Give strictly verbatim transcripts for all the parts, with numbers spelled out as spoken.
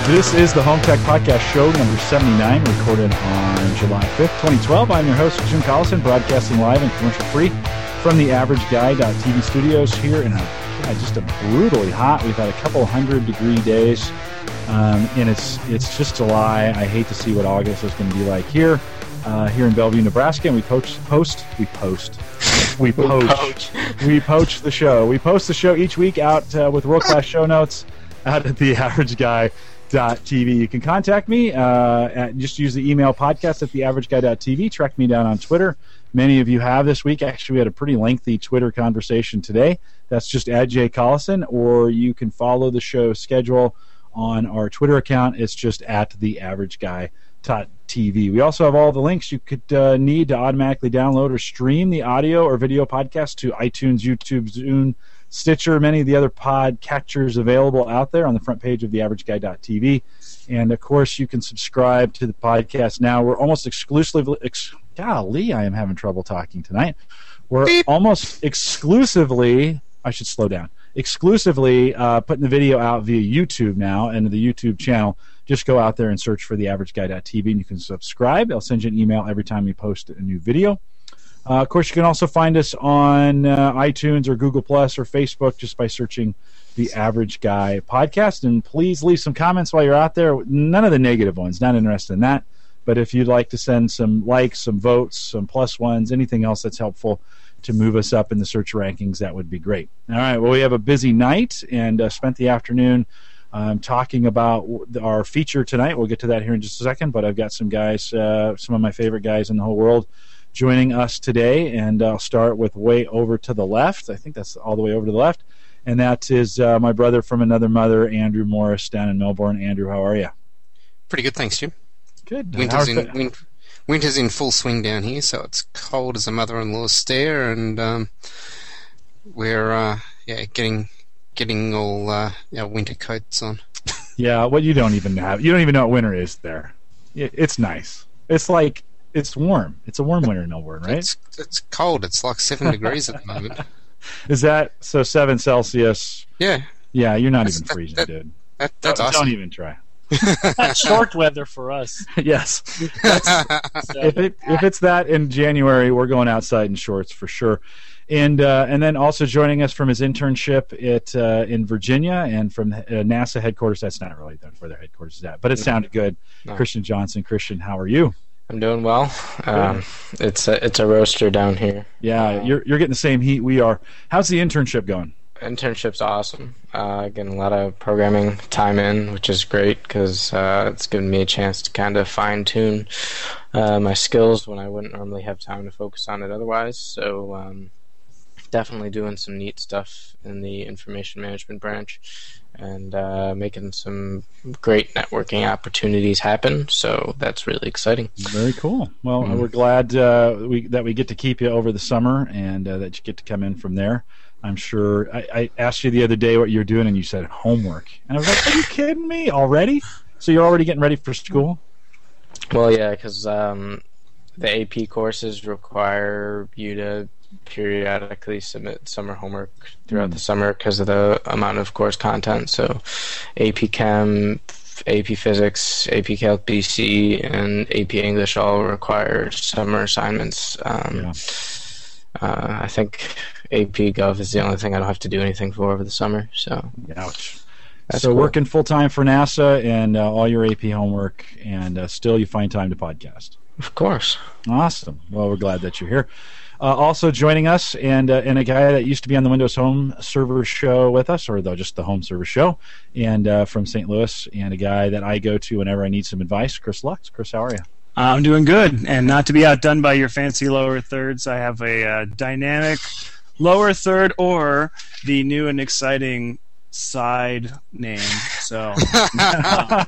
This is the Home Tech Podcast, show number seventy-nine, recorded on July fifth, twenty twelve. I'm your host, Jim Collison, broadcasting live and commercial-free from the average guy dot t v studios here in a, yeah, just a brutally hot. We've had a couple hundred degree days, um, and it's it's just July. I hate to see what August is going to be like here, uh, here in Bellevue, Nebraska. And we post, post, we post, we poach, we poach the show. We post the show each week out uh, with world-class show notes out at the average guy dot t v. You can contact me uh, at, just use the email podcast at the average guy dot t v. Track me down on Twitter. Many of you have this week. Actually, we had a pretty lengthy Twitter conversation today. That's just at J Collison, or you can follow the show schedule on our Twitter account. It's just at the average guy dot t v. We also have all the links you could uh, need to automatically download or stream the audio or video podcast to iTunes, YouTube, Zune, Stitcher, many of the other podcatchers available out there on the front page of the average guy dot t v. And, of course, you can subscribe to the podcast now. We're almost exclusively ex- – golly, I am having trouble talking tonight. We're Beep. almost exclusively – I should slow down. Exclusively uh, putting the video out via YouTube now and the YouTube channel. Just go out there and search for the average guy dot t v, and you can subscribe. I'll send you an email every time we post a new video. Uh, of course, you can also find us on uh, iTunes or Google Plus or Facebook just by searching the Average Guy Podcast. And please leave some comments while you're out there. None of the negative ones. Not interested in that. But if you'd like to send some likes, some votes, some plus ones, anything else that's helpful to move us up in the search rankings, that would be great. All right. Well, we have a busy night and uh, spent the afternoon um, talking about our feature tonight. We'll get to that here in just a second. But I've got some guys, uh, some of my favorite guys in the whole world, joining us today, and I'll start with way over to the left. I think that's all the way over to the left, and that is uh, my brother from another mother, Andrew Morris, down in Melbourne. Andrew, how are you? Pretty good, thanks, Jim. Good. Winter's in, win, winter's in full swing down here, so it's cold as a mother-in-law's stare, and um, we're uh, yeah getting getting all uh, our winter coats on. Yeah, well, you don't even have you don't even know what winter is there. It's nice. It's like. It's warm. It's a warm winter in Melbourne, right? It's, it's cold. It's like seven degrees at the moment. Is that so? Seven Celsius? Yeah. Yeah, you're not that's, even freezing, that, dude. That, that's don't, awesome. Don't even try. That's short weather for us. Yes. That's, if it if it's that in January, we're going outside in shorts for sure. And uh, and then also joining us from his internship at uh, in Virginia and from uh, NASA headquarters. That's not really where their headquarters is at, but it sounded good. No. Christian Johnson. Christian, how are you? I'm doing well. Um, it's a it's a roaster down here. Yeah, uh, you're you're getting the same heat we are. How's the internship going? Internship's awesome. Uh, getting a lot of programming time in, which is great because uh, it's given me a chance to kind of fine tune uh, my skills when I wouldn't normally have time to focus on it otherwise. So um, definitely doing some neat stuff in the information management branch. And uh, making some great networking opportunities happen, so that's really exciting. Very cool. Well, mm. we're glad uh, we, that we get to keep you over the summer, and uh, that you get to come in from there. I'm sure. I, I asked you the other day what you're doing, and you said homework, and I was like, "Are you kidding me already?" So you're already getting ready for school? Well, yeah, because um, the A P courses require you to periodically submit summer homework throughout mm. the summer because of the amount of course content. So A P Chem, A P Physics, A P Calc B C, and A P English all require summer assignments. Um, yeah. uh, I think A P Gov is the only thing I don't have to do anything for over the summer. So, ouch. That's so cool. Working full-time for NASA and uh, all your A P homework, and uh, still you find time to podcast. Of course. Awesome. Well, we're glad that you're here. Uh, also joining us, and uh, and a guy that used to be on the Windows Home Server show with us, or though just the Home Server show, and uh, from Saint Louis, and a guy that I go to whenever I need some advice, Chris Lux. Chris, how are you? I'm doing good, and not to be outdone by your fancy lower thirds, I have a uh, dynamic lower third, or the new and exciting side name. So, um,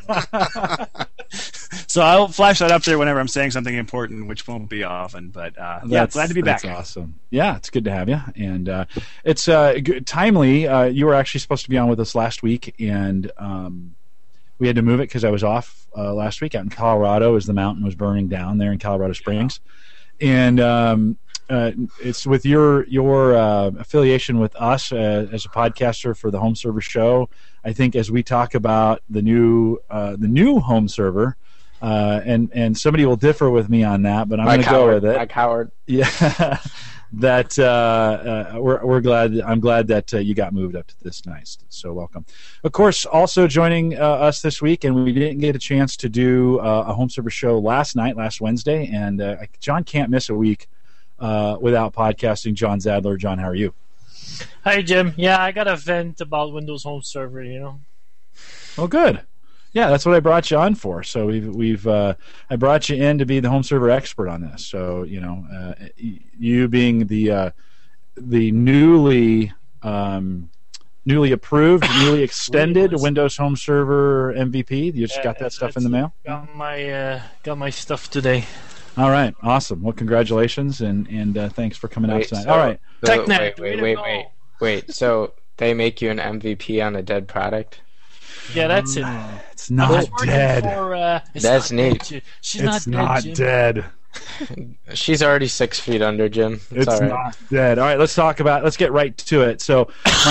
so I'll flash that up there whenever I'm saying something important, which won't be often. But uh, yeah, glad to be back. That's awesome. Yeah, it's good to have you, and uh, it's uh, good, timely. Uh, you were actually supposed to be on with us last week, and um, we had to move it because I was off uh, last week out in Colorado as the mountain was burning down there in Colorado Springs, and. Um, Uh, it's with your your uh, affiliation with us uh, as a podcaster for the Home Server Show. I think as we talk about the new uh, the new home server, uh, and and somebody will differ with me on that, but I'm going to go with it. Mike Howard. Yeah, that uh, uh, we're we're glad. I'm glad that uh, you got moved up to this nice. So welcome. Of course, also joining uh, us this week, and we didn't get a chance to do uh, a home server show last night, last Wednesday, and uh, John can't miss a week uh, without podcasting. John Zadler. John, how are you? Hi, Jim. Yeah, I got a vent about Windows Home Server, you know. Oh, good. Yeah, that's what I brought you on for. So we've we've uh, I brought you in to be the home server expert on this. So you know, uh, you being the uh, the newly um, newly approved, newly extended Windows Home Server M V P. You just Yeah, got that stuff in that's- the mail. Got my uh, got my stuff today. All right, awesome. Well, congratulations and and uh, thanks for coming out Wait, tonight. so- All right. so- TechNet, wait, way wait, to wait, go. wait, wait. So they make you an M V P on a dead product? Yeah, that's it. It's I'm not just working dead. For, uh, it's That's not neat. Dead, Jim. She's It's not, not dead. Jim. dead. She's already six feet under, Jim. It's, It's all right. not dead. All right, let's talk about. Let's get right to it. So,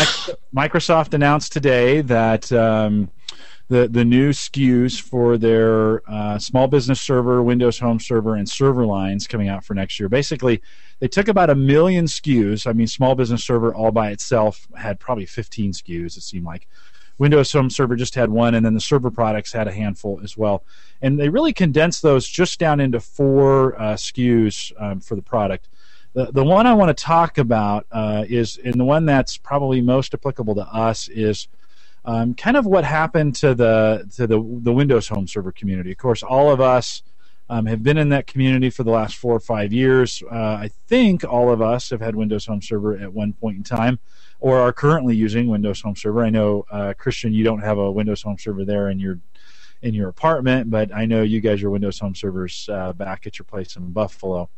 Mic- Microsoft announced today that um, the the new S K Us for their uh, small business server, Windows Home Server, and server lines coming out for next year. Basically, they took about a million S K Us. I mean, small business server all by itself had probably fifteen S K Us. It seemed like. Windows Home Server just had one, and then the server products had a handful as well. And they really condensed those just down into four uh, S K Us um, for the product. The the one I want to talk about uh, is, and the one that's probably most applicable to us is um, kind of what happened to the to the the Windows Home Server community. Of course, all of us um, have been in that community for the last four or five years. Uh, I think all of us have had Windows Home Server at one point in time, or are currently using Windows Home Server. I know, uh, Christian, you don't have a Windows Home Server there in your in your apartment, but I know you guys are Windows Home Servers uh, back at your place in Buffalo.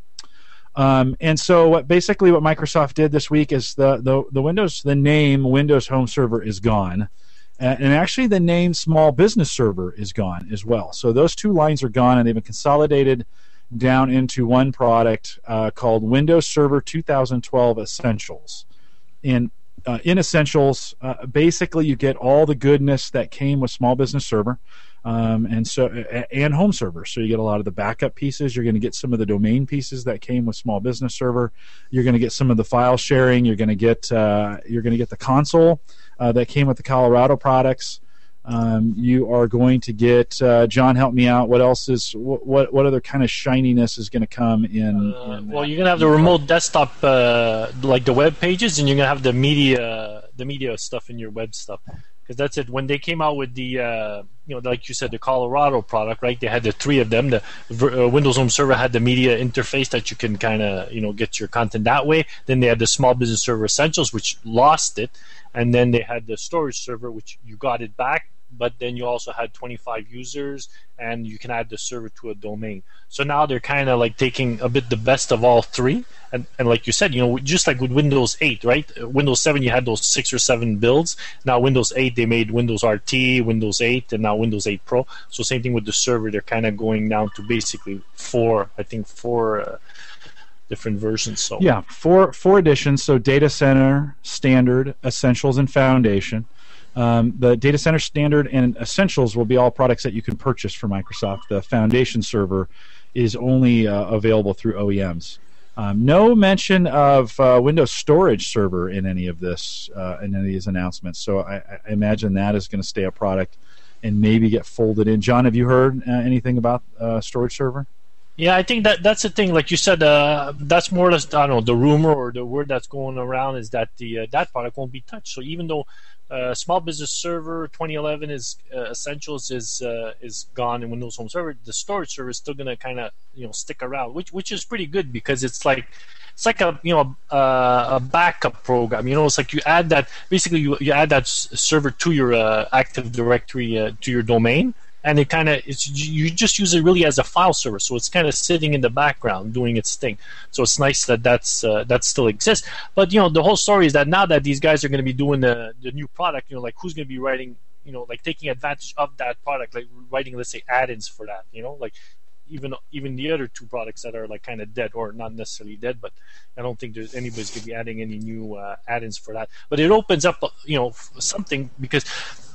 Um, and so, what basically what Microsoft did this week is the the, the Windows the name Windows Home Server is gone, uh, and actually the name Small Business Server is gone as well. So those two lines are gone, and they've been consolidated down into one product uh, called Windows Server twenty twelve Essentials. And Uh, in Essentials, uh, basically you get all the goodness that came with Small Business Server, um, and so and Home Server. So you get a lot of the backup pieces. You're going to get some of the domain pieces that came with Small Business Server. You're going to get some of the file sharing. You're going to get uh, you're going to get the console uh, that came with the Colorado products. Um, you are going to get uh, John. Help me out. What else is what what, what other kind of shininess is going to come in? Uh, in well, that? you're gonna have the remote desktop, uh, like the web pages, and you're gonna have the media, the media stuff in your web stuff. Because that's it. When they came out with the, uh, you know, like you said, the Colorado product, right? They had the three of them. The uh, Windows Home Server had the media interface that you can kind of, you know, get your content that way. Then they had the Small Business Server Essentials, which lost it, and then they had the storage server, which you got it back. But then you also had twenty-five users, and you can add the server to a domain. So now they're kind of like taking a bit the best of all three, and, and like you said, you know, just like with Windows eight, right? Windows seven, you had those six or seven builds. Now Windows eight, they made Windows R T, Windows eight, and now Windows eight Pro. So same thing with the server. They're kind of going down to basically four, I think four uh, different versions. So Yeah, four four editions. So Data Center, Standard, Essentials, and Foundation. Um, the Data Center Standard and Essentials will be all products that you can purchase from Microsoft. The Foundation server is only uh, available through O E Ms. Um, no mention of uh, Windows Storage Server in any of this, uh, in any of these announcements. So I, I imagine that is going to stay a product and maybe get folded in. John, have you heard uh, anything about uh, Storage Server? Yeah, I think that that's the thing. Like you said, uh, that's more or less, I don't know, the rumor or the word that's going around is that the uh, that product won't be touched. So even though uh, Small Business Server twenty eleven is uh, Essentials is uh, is gone in Windows Home Server, the storage server is still going to kind of, you know, stick around, which which is pretty good because it's like it's like a you know uh, a backup program. You know, it's like you add that basically you you add that s- server to your uh, Active Directory uh, to your domain. And it kind of it's you just use it really as a file server, so it's kind of sitting in the background doing its thing. So it's nice that that's uh, that still exists. But you know, the whole story is that now that these guys are going to be doing the the new product, you know, like who's going to be writing, you know, like taking advantage of that product, like writing, let's say, add-ins for that, you know, like even even the other two products that are like kind of dead or not necessarily dead, but I don't think there's anybody's going to be adding any new uh, add-ins for that. But it opens up, you know, something because.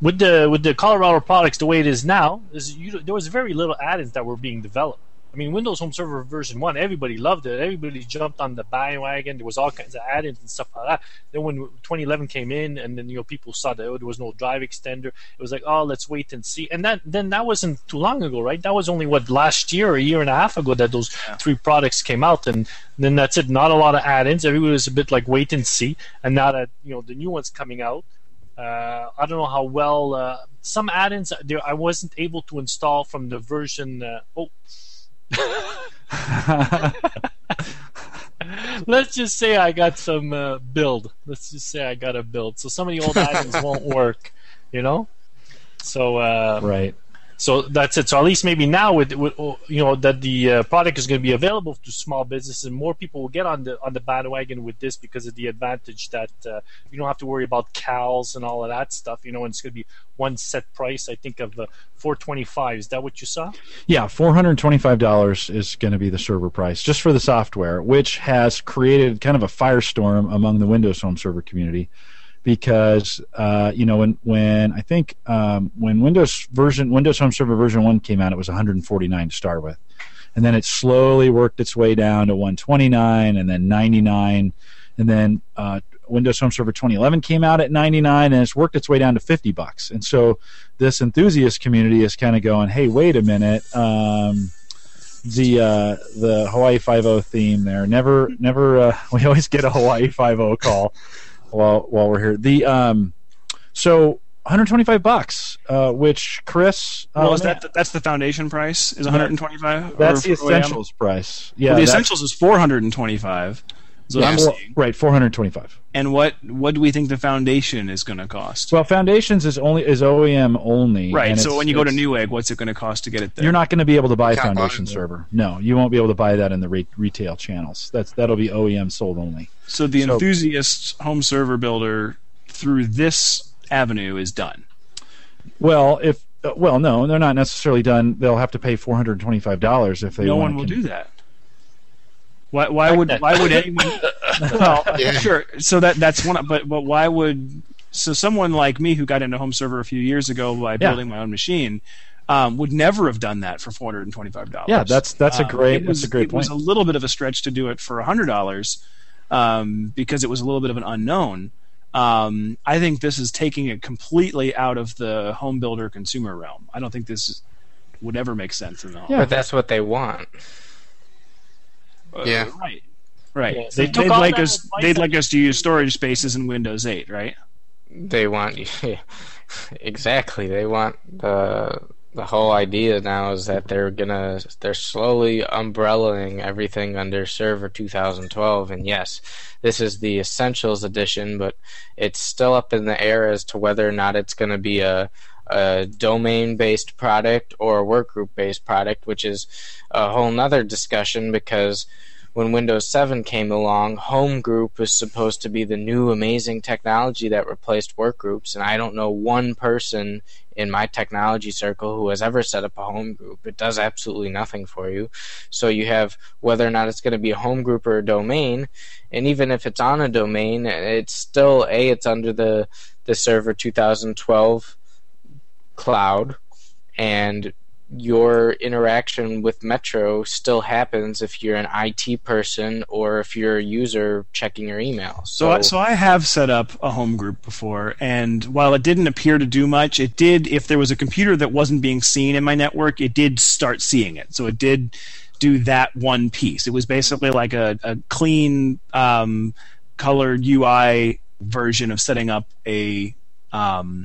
with the with the Colorado products the way it is now, is you, there was very little add-ins that were being developed. I mean, Windows Home Server version one, everybody loved it. Everybody jumped on the bandwagon. There was all kinds of add-ins and stuff like that. Then when twenty eleven came in, and then you know people saw that oh, there was no drive extender, it was like, oh, let's wait and see. And that then that wasn't too long ago, right? That was only what last year, or a year and a half ago, that those yeah. three products came out, and then that's it. Not a lot of add-ins. Everybody was a bit like wait and see. And now that you know the new one's coming out, uh, I don't know how well uh, some add-ins there. I wasn't able to install from the version. Uh, oh. Let's just say I got some uh, build. Let's just say I got a build. So some of the old items won't work, you know. So uh, right. So that's it. So at least maybe now with, with you know that the uh, product is going to be available to small businesses, and more people will get on the on the bandwagon with this because of the advantage that uh, you don't have to worry about C A Ls and all of that stuff. You know, and it's going to be one set price. I think of uh, four twenty-five. Is that what you saw? Yeah, four hundred twenty-five dollars is going to be the server price just for the software, which has created kind of a firestorm among the Windows Home Server community. Because uh, you know when when I think um, when Windows version Windows Home Server version one came out, it was one hundred forty-nine to start with, and then it slowly worked its way down to one twenty-nine, and then ninety-nine, and then uh, Windows Home Server twenty eleven came out at ninety-nine, and it's worked its way down to fifty bucks. And so this enthusiast community is kind of going, hey, wait a minute. Um, the uh, the Hawaii Five-O theme there never never uh, we always get a Hawaii Five-O call. While while we're here, the um, so one hundred twenty-five bucks, uh, which Chris, uh, well, is that that's the foundation price is one hundred twenty-five? That's the essentials price. Yeah, well, the essentials is four hundred twenty-five. So yeah, well, right, four hundred twenty-five. And what what do we think the foundation is going to cost? Well, foundations is only is O E M only. Right. So when you go to Newegg, what's it going to cost to get it there? You're not going to be able to buy foundation server. No, you won't be able to buy that in the re- retail channels. That's that'll be O E M sold only. So the so, enthusiast home server builder through this avenue is done. Well, if uh, well, no, they're not necessarily done. They'll have to pay four hundred twenty-five dollars if they. No one will con- do that. Why? Why would? Why would anyone? Well, yeah. Sure. So that that's one. But but why would? So someone like me who got into home server a few years ago by building yeah. my own machine um, would never have done that for four hundred and twenty-five dollars. Yeah, that's that's a great um, was, that's a great it point. It was a little bit of a stretch to do it for a hundred dollars um, because it was a little bit of an unknown. Um, I think this is taking it completely out of the home builder consumer realm. I don't think this would ever make sense in the home. Yeah, but that's what they want. Uh, yeah. Right. Right. Yeah, they, they'd like us. They'd like us to use storage spaces in Windows eight, right? They want yeah, exactly. They want the the whole idea now is that they're gonna they're slowly umbrellaing everything under Server two thousand twelve. And yes, this is the Essentials edition, but it's still up in the air as to whether or not it's going to be a a domain-based product or a workgroup-based product, which is a whole nother discussion because when Windows seven came along, Home Group was supposed to be the new amazing technology that replaced workgroups, and I don't know one person in my technology circle who has ever set up a home group. It does absolutely nothing for you. So you have whether or not it's going to be a home group or a domain, and even if it's on a domain, it's still, A, it's under the, the Server two thousand twelve cloud, and your interaction with Metro still happens if you're an I T person or if you're a user checking your email. So, so, so I have set up a home group before, and while it didn't appear to do much, it did, if there was a computer that wasn't being seen in my network, it did start seeing it. So it did do that one piece. It was basically like a, a clean, um, colored U I version of setting up a um,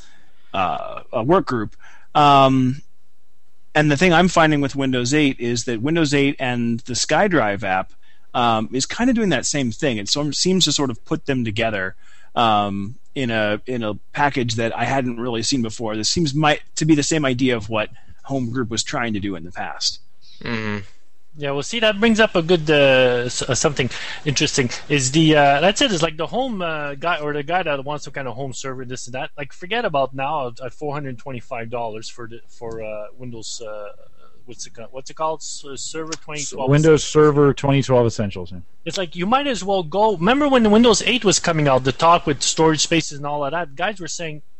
uh, a work group. Um, and the thing I'm finding with Windows eight is that Windows eight and the SkyDrive app um, is kind of doing that same thing. It sort of seems to sort of put them together um, in a in a package that I hadn't really seen before. This seems might to be the same idea of what Home Group was trying to do in the past. Mm-hmm. Yeah, well, see, that brings up a good uh, something interesting. Is the uh, that's it? Is like the home uh, guy or the guy that wants some kind of home server, this and that. Like, forget about now at four hundred twenty-five dollars for the, for uh, Windows. Uh, what's it what's it called? Server twenty twelve. Windows Server twenty twelve Essentials. Yeah. It's like you might as well go. Remember when the Windows eight was coming out? The talk with storage spaces and all of that. Guys were saying,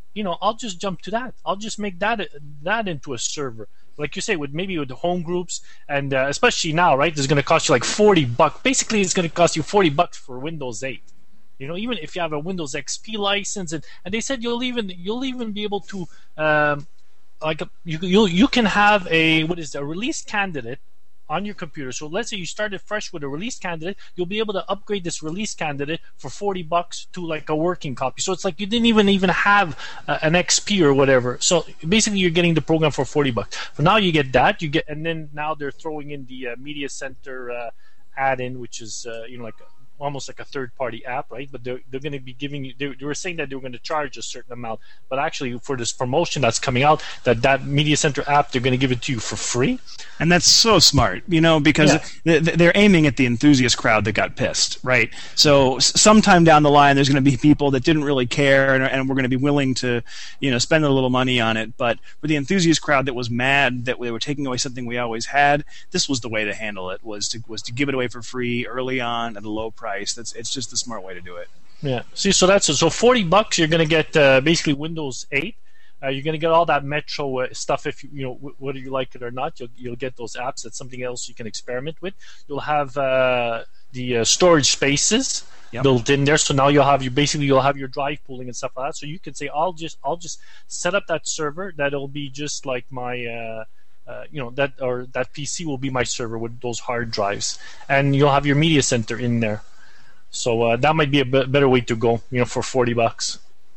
you know, I'll just jump to that. I'll just make that that into a server. Like you say, with maybe with the home groups, and uh, especially now, right? It's going to cost you like forty bucks. Basically, it's going to cost you forty bucks for Windows eight. You know, even if you have a Windows X P license, and, and they said you'll even you'll even be able to um, like a, you you you can have a what is it, a release candidate on your computer. So let's say you started fresh with a release candidate, you'll be able to upgrade this release candidate for forty bucks to like a working copy. So it's like you didn't even even have uh, an X P or whatever. So basically you're getting the program for forty bucks. For now you get that, you get, and then now they're throwing in the uh, Media Center uh, add-in, which is uh, you know like a, almost like a third-party app, right? But they're, they're going to be giving you, they, they were saying that they were going to charge a certain amount, but actually for this promotion that's coming out, that that Media Center app, they're going to give it to you for free. And that's so smart, you know, because Yeah. they're aiming at the enthusiast crowd that got pissed, right? So sometime down the line, there's going to be people that didn't really care, and, and we're going to be willing to, you know, spend a little money on it. But for the enthusiast crowd that was mad that they were taking away something we always had, this was the way to handle it, was to was to give it away for free early on at a low price. That's it's just the smart way to do it. Yeah. See, so that's so forty bucks. You're going to get uh, basically Windows eight. Uh, you're going to get all that Metro uh, stuff if you you know w- whether you like it or not. You'll you'll get those apps. That's something else you can experiment with. You'll have uh, the uh, storage spaces Yep. built in there. So now you'll have you basically you'll have your drive pooling and stuff like that. So you can say I'll just I'll just set up that server. That'll be just like my. Uh, Uh, you know that or that P C will be my server with those hard drives, and you'll have your media center in there. So uh, that might be a b- better way to go, you know, for forty bucks.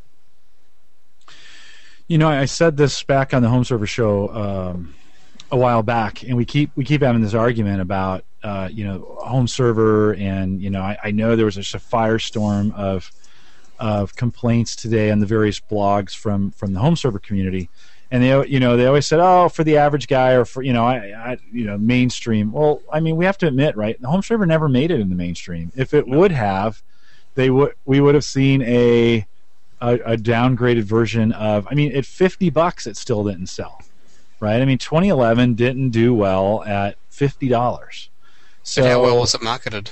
You know, I said this back on the Home Server Show um, a while back, and we keep we keep having this argument about uh, you know Home Server, and you know I, I know there was just a firestorm of of complaints today on the various blogs from from the Home Server community. And they, you know, they always said, "Oh, for the average guy, or for you know, I, I, you know, mainstream." Well, I mean, we have to admit, right? The Home Server never made it in the mainstream. If it would have, they would, we would have seen a, a, a downgraded version of. I mean, at fifty bucks, it still didn't sell, right? I mean, twenty eleven didn't do well at fifty dollars. So But how well was it marketed?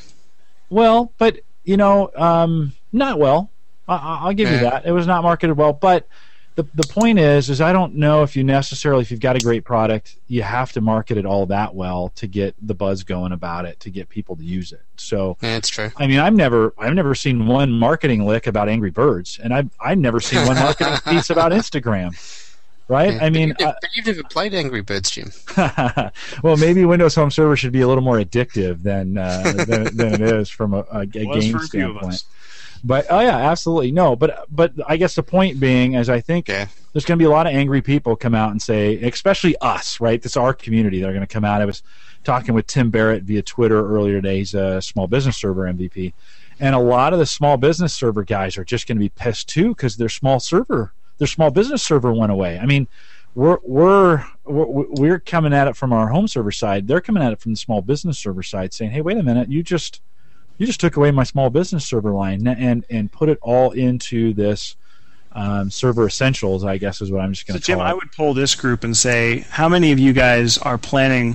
Well, but you know, um, not well. I, I'll give you Yeah. that. It was not marketed well, but. The the point is, is I don't know if you necessarily, if you've got a great product, you have to market it all that well to get the buzz going about it, to get people to use it. So, Yeah, it's true. I mean, I've never, I've never seen one marketing lick about Angry Birds, and I've, I've never seen one marketing piece about Instagram, right? Yeah, I mean, but you've, but you've never played Angry Birds, Jim. uh, well, maybe Windows Home Server should be a little more addictive than uh, than, than it is from a, a, a Was game for a few of standpoint. us. But oh yeah, absolutely no. But but I guess the point being is I think Yeah. there's going to be a lot of angry people come out and say, especially us, right? This is our community. They're going to come out. I was talking with Tim Barrett via Twitter earlier today. He's a small business server M V P, and a lot of the small business server guys are just going to be pissed too because their small server, their small business server went away. I mean, we're we're we're we're coming at it from our home server side. They're coming at it from the small business server side, saying, "Hey, wait a minute, you just." You just took away my small business server line and and put it all into this um, server essentials, I guess is what I'm just going So to Jim, call it. I would poll this group and say, how many of you guys are planning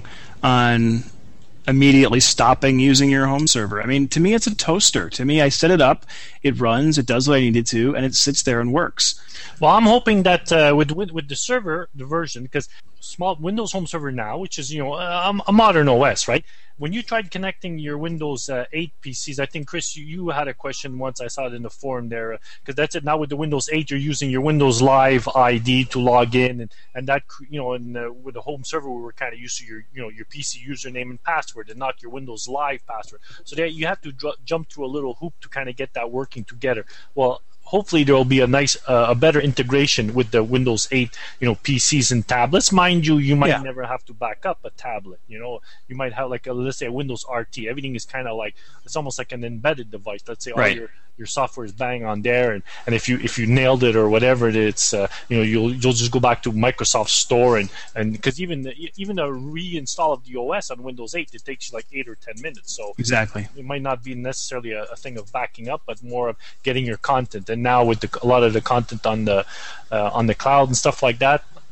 on immediately stopping using your home server? I mean, to me, it's a toaster. To me, I set it up, it runs, it does what I need it to, and it sits there and works. Well, I'm hoping that uh, with, with with the server, the version, because small Windows Home Server now, which is you know a, a modern O S, right? When you tried connecting your Windows uh, eight P Cs, I think Chris, you, you had a question once. I saw it in the forum there, because that's it. Now with the Windows eight, you're using your Windows Live I D to log in, and, and that you know, and uh, with the Home Server, we were kind of used to your you know your P C username and password, and not your Windows Live password. So there, you have to dr- jump through a little hoop to kind of get that working together. Well. Hopefully there will be a nice, uh, a better integration with the Windows eight, you know, P Cs and tablets. Mind you, you might Yeah. never have to back up a tablet. You know, you might have like a, let's say a Windows R T. Everything is kind of like it's almost like an embedded device. Let's say all Right. your your software is bang on there, and, and if you if you nailed it or whatever, it's uh, you know you'll you'll just go back to Microsoft Store and and because even the, even a reinstall of the O S on Windows eight, it takes you like eight or ten minutes. So Exactly. it might not be necessarily a, a thing of backing up, but more of getting your content. And now with the, a lot of the content on the uh, on the cloud and stuff like that,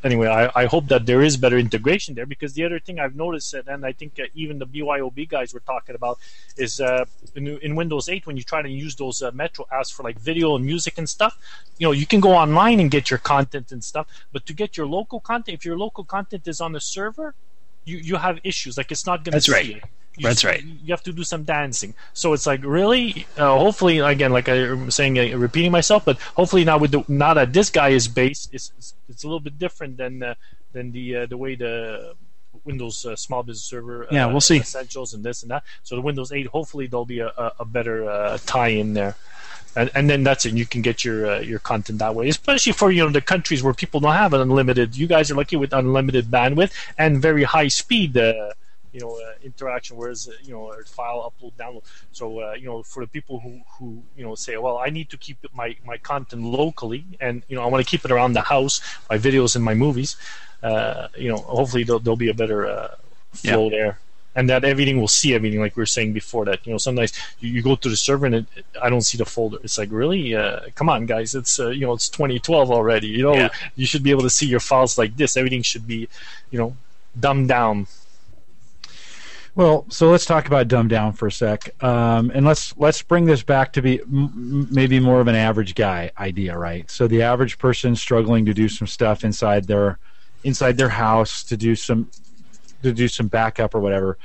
anyway, I, I hope that there is better integration there, because the other thing I've noticed, and I think uh, even the B Y O B guys were talking about, is uh, in, in Windows eight, when you try to use those uh, Metro apps for like video and music and stuff, you know, you can go online and get your content and stuff, but to get your local content, if your local content is on the server, you, you have issues. Like, it's not going to That's see right. it. You That's just, right. You have to do some dancing. So it's like, really, uh, hopefully, again, like I'm saying, uh, repeating myself, but hopefully now with the, now that this guy is based, it's, it's, it's a little bit different than uh, than the uh, the way the Windows uh, Small Business Server uh, Yeah, we'll see. Essentials and this and that. So the Windows eight, hopefully there'll be a, a, a better uh, tie-in there. And, and then that's it. You can get your uh, your content that way, especially for, you know, the countries where people don't have an unlimited. You guys are lucky with unlimited bandwidth and very high speed, uh, you know, uh, interaction. Whereas, uh, you know, a file upload download. So uh, you know, for the people who, who you know say, well, I need to keep my my content locally, and you know, I want to keep it around the house, my videos and my movies. Uh, you know, hopefully there'll, there'll be a better uh, flow yeah. there. And that everything will see everything, like we were saying before. That, you know, sometimes you, you go to the server and it, I don't see the folder. It's like, really, uh, come on, guys! It's uh, you know, it's twenty twelve already. You know, yeah. you should be able to see your files like this. Everything should be, you know, dumbed down. Well, so let's talk about dumbed down for a sec, um, and let's let's bring this back to be m- maybe more of an average guy idea, right? So the average person struggling to do some stuff inside their inside their house to do some. to do some backup or whatever.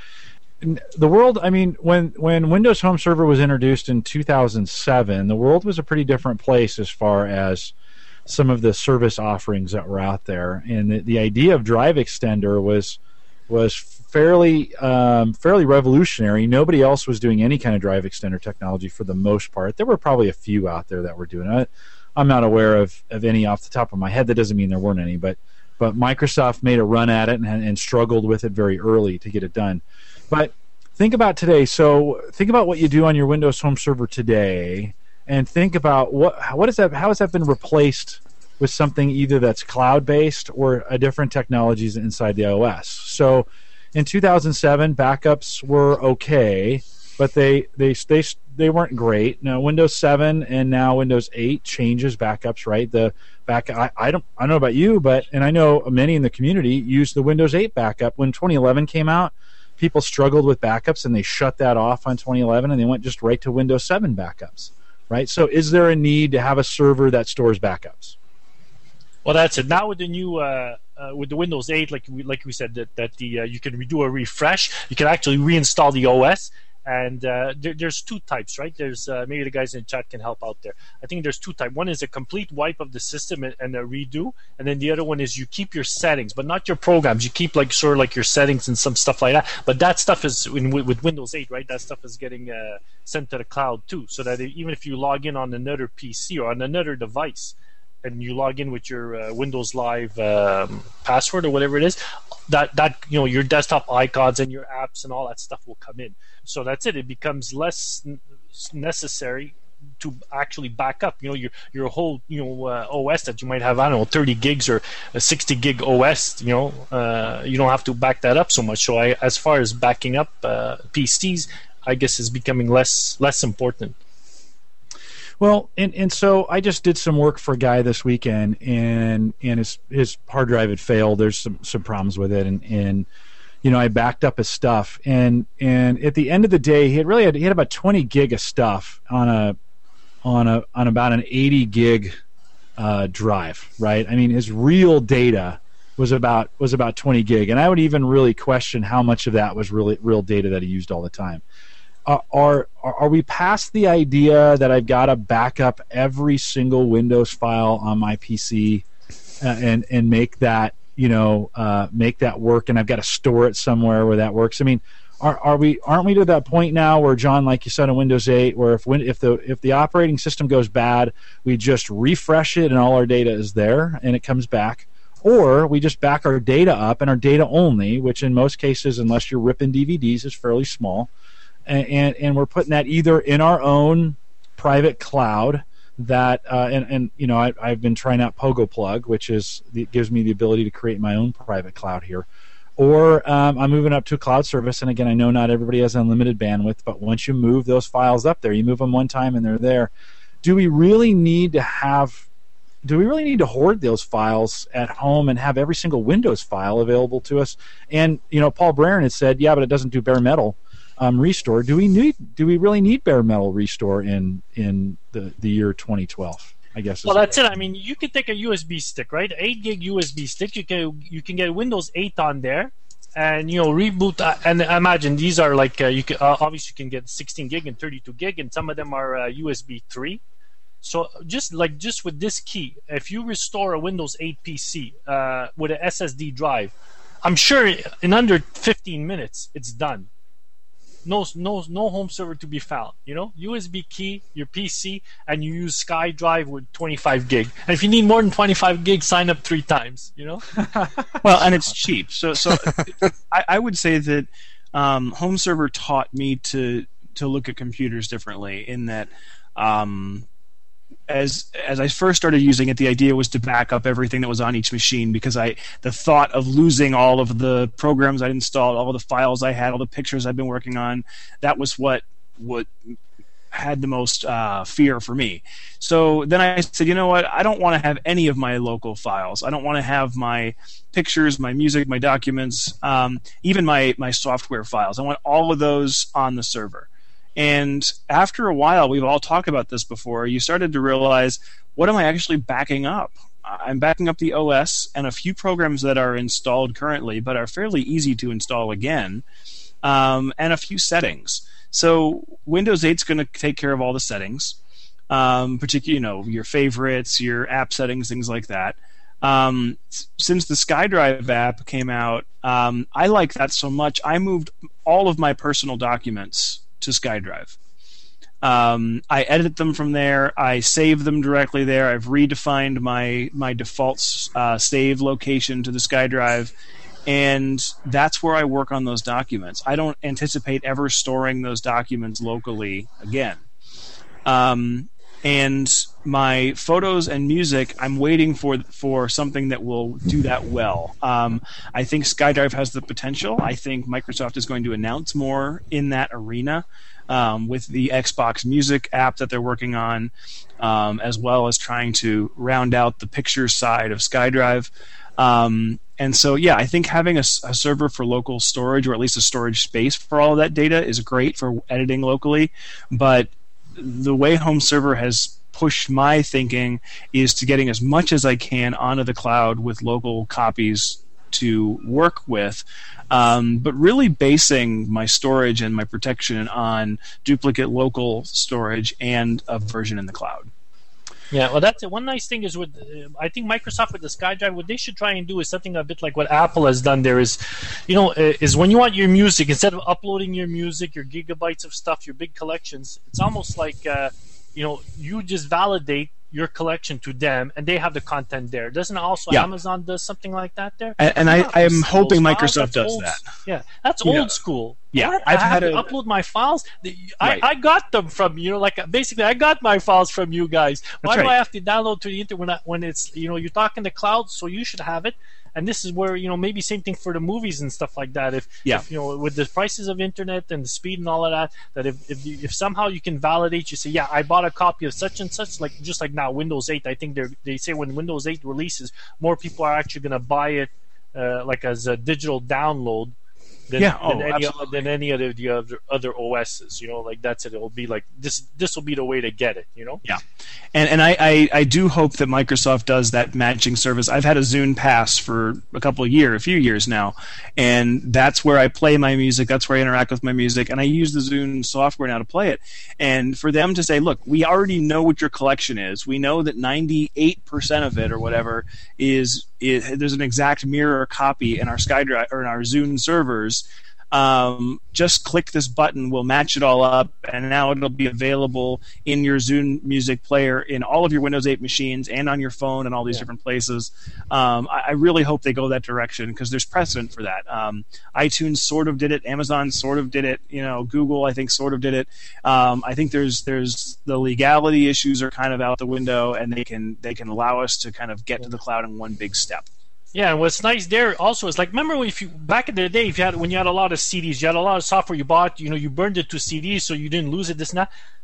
The world, I mean, when when Windows Home Server was introduced in two thousand seven, the world was a pretty different place as far as some of the service offerings that were out there. And the, the idea of Drive Extender was was fairly um, fairly revolutionary. Nobody else was doing any kind of Drive Extender technology for the most part. There were probably a few out there that were doing it. I'm not aware of, of any off the top of my head. That doesn't mean there weren't any, but But Microsoft made a run at it and, and struggled with it very early to get it done. But think about today. So think about what you do on your Windows Home Server today, and think about what what is that? How has that been replaced with something either that's cloud-based or a different technologies inside the O S? So in two thousand seven, backups were okay, but they they they they weren't great. Now Windows seven and now Windows eight changes backups, right? The back I, I don't I don't know about you, but and I know many in the community use the Windows eight backup. When twenty eleven came out, people struggled with backups and they shut that off on twenty eleven and they went just right to Windows seven backups, right? So is there a need to have a server that stores backups? Well, that's it. Now with the new uh, uh, with the Windows eight, like we like we said, that that the uh, you can redo a refresh. You can actually reinstall the O S. And uh, there, there's two types, right? There's uh, maybe the guys in the chat can help out there. I think there's two types. One is a complete wipe of the system and, and a redo, and then the other one is you keep your settings, but not your programs. You keep like sort of like your settings and some stuff like that. But that stuff is in, with Windows eight, right? That stuff is getting uh, sent to the cloud too, so that even if you log in on another P C or on another device, and you log in with your uh, Windows Live um, password or whatever it is, that that you know your desktop icons and your apps and all that stuff will come in. So that's it. It becomes less necessary to actually back up. You know your your whole you know uh, O S that you might have. I don't know, thirty gigs or a sixty gig O S. You know uh, you don't have to back that up so much. So I, as far as backing up uh, P Cs, I guess is becoming less less important. Well, and, and so I just did some work for a guy this weekend, and and his his hard drive had failed. There's some, some problems with it, and, and you know I backed up his stuff, and and at the end of the day, he had really had, he had about twenty gig of stuff on a on a on about an eighty gig uh, drive, right? I mean, his real data was about was about twenty gig, and I would even really question how much of that was really real data that he used all the time. Uh, are are we past the idea that I've got to back up every single Windows file on my P C uh, and and make that you know uh, make that work, and I've got to store it somewhere where that works? I mean, are are we aren't we to that point now where, John, like you said in Windows eight, where if if the if the operating system goes bad, we just refresh it and all our data is there and it comes back? Or we just back our data up and our data only, which in most cases, unless you're ripping D V Ds, is fairly small. And, and we're putting that either in our own private cloud that uh, and, and you know I, I've been trying out PogoPlug, which is it gives me the ability to create my own private cloud here, or um, I'm moving up to a cloud service. And again, I know not everybody has unlimited bandwidth, but once you move those files up there, you move them one time and they're there. Do we really need to have do we really need to hoard those files at home and have every single Windows file available to us? And you know, Paul Braren has said, yeah, but it doesn't do bare metal um, restore. Do we need? Do we really need bare metal restore in in the, the year twenty twelve? I guess. Well, that's it. I mean, you could take a U S B stick, right? Eight gig U S B stick. You can you can get Windows eight on there, and you know reboot. Uh, and imagine these are like uh, you can uh, obviously you can get sixteen gig and thirty-two gig, and some of them are uh, U S B three. So just like just with this key, if you restore a Windows eight P C uh, with an S S D drive, I'm sure in under fifteen minutes it's done. No, no, no home server to be found. You know, U S B key, your P C, and you use SkyDrive with twenty-five gig. And if you need more than twenty-five gig, sign up three times. You know. Well, and it's cheap. So, so I, I would say that um, home server taught me to to look at computers differently. In that, um, as as I first started using it, the idea was to back up everything that was on each machine, because I the thought of losing all of the programs I'd installed, all the files I had, all the pictures I'd been working on, that was what what had the most uh, fear for me. So then I said, you know what? I don't want to have any of my local files. I don't want to have my pictures, my music, my documents, um, even my my software files. I want all of those on the server. And after a while, we've all talked about this before, you started to realize, what am I actually backing up? I'm backing up the O S and a few programs that are installed currently but are fairly easy to install again, um, and a few settings. So Windows eight is going to take care of all the settings, um, particularly, you know, your favorites, your app settings, things like that. Um, since the SkyDrive app came out, um, I like that so much, I moved all of my personal documents to SkyDrive. Um, I edit them from there. I save them directly there. I've redefined my my default uh, save location to the SkyDrive, and that's where I work on those documents. I don't anticipate ever storing those documents locally again. Um, and my photos and music, I'm waiting for for something that will do that well. Um, I think SkyDrive has the potential. I think Microsoft is going to announce more in that arena, um, with the Xbox Music app that they're working on, um, as well as trying to round out the pictures side of SkyDrive. Um, and so, yeah, I think having a, a server for local storage, or at least a storage space for all of that data, is great for editing locally. But the way home server has pushed my thinking is to getting as much as I can onto the cloud with local copies to work with, um, but really basing my storage and my protection on duplicate local storage and a version in the cloud. Yeah, well, that's it. One nice thing is with, uh, I think Microsoft with the SkyDrive, what they should try and do is something a bit like what Apple has done there is, you know, uh, is when you want your music, instead of uploading your music, your gigabytes of stuff, your big collections, it's almost like, uh, you know, you just validate your collection to them, and they have the content there. Doesn't also yeah. Amazon does something like that there? And, and I, I am hoping Microsoft does old, that. Yeah, that's you old know, school. Yeah, what? I've I have had to a, upload my files. I, right. I got them from you know, like basically I got my files from you guys. Why That's do right. I have to download to the internet when I, when it's you know you're talking the cloud? So you should have it. And this is where, you know, maybe same thing for the movies and stuff like that. If, yeah. if you know, with the prices of internet and the speed and all of that, that if if, you, if somehow you can validate, you say, yeah, I bought a copy of such and such, like just like now Windows eight. I think they they say when Windows eight releases, more people are actually going to buy it uh, like as a digital download. Than, yeah, oh, than any absolutely. than any of the other other O Ss, you know, like that's it. It'll be like this. This will be the way to get it, you know. Yeah, and and I, I, I do hope that Microsoft does that matching service. I've had a Zune Pass for a couple of years, a few years now, and that's where I play my music. That's where I interact with my music, and I use the Zune software now to play it. And for them to say, look, we already know what your collection is. We know that ninety-eight percent of it or whatever is, is there's an exact mirror copy in our SkyDrive or in our Zune servers. Um, just click this button, we'll match it all up, and now it'll be available in your Zune music player in all of your Windows eight machines and on your phone and all these yeah. different places. Um, I, I really hope they go that direction because there's precedent for that. Um, iTunes sort of did it, Amazon sort of did it, you know, Google I think sort of did it. Um, I think there's there's the legality issues are kind of out the window, and they can they can allow us to kind of get yeah. to the cloud in one big step. Yeah, and what's nice there also is like remember if you back in the day if you had when you had a lot of C Ds, you had a lot of software you bought, you know, you burned it to C Ds so you didn't lose it. This and that.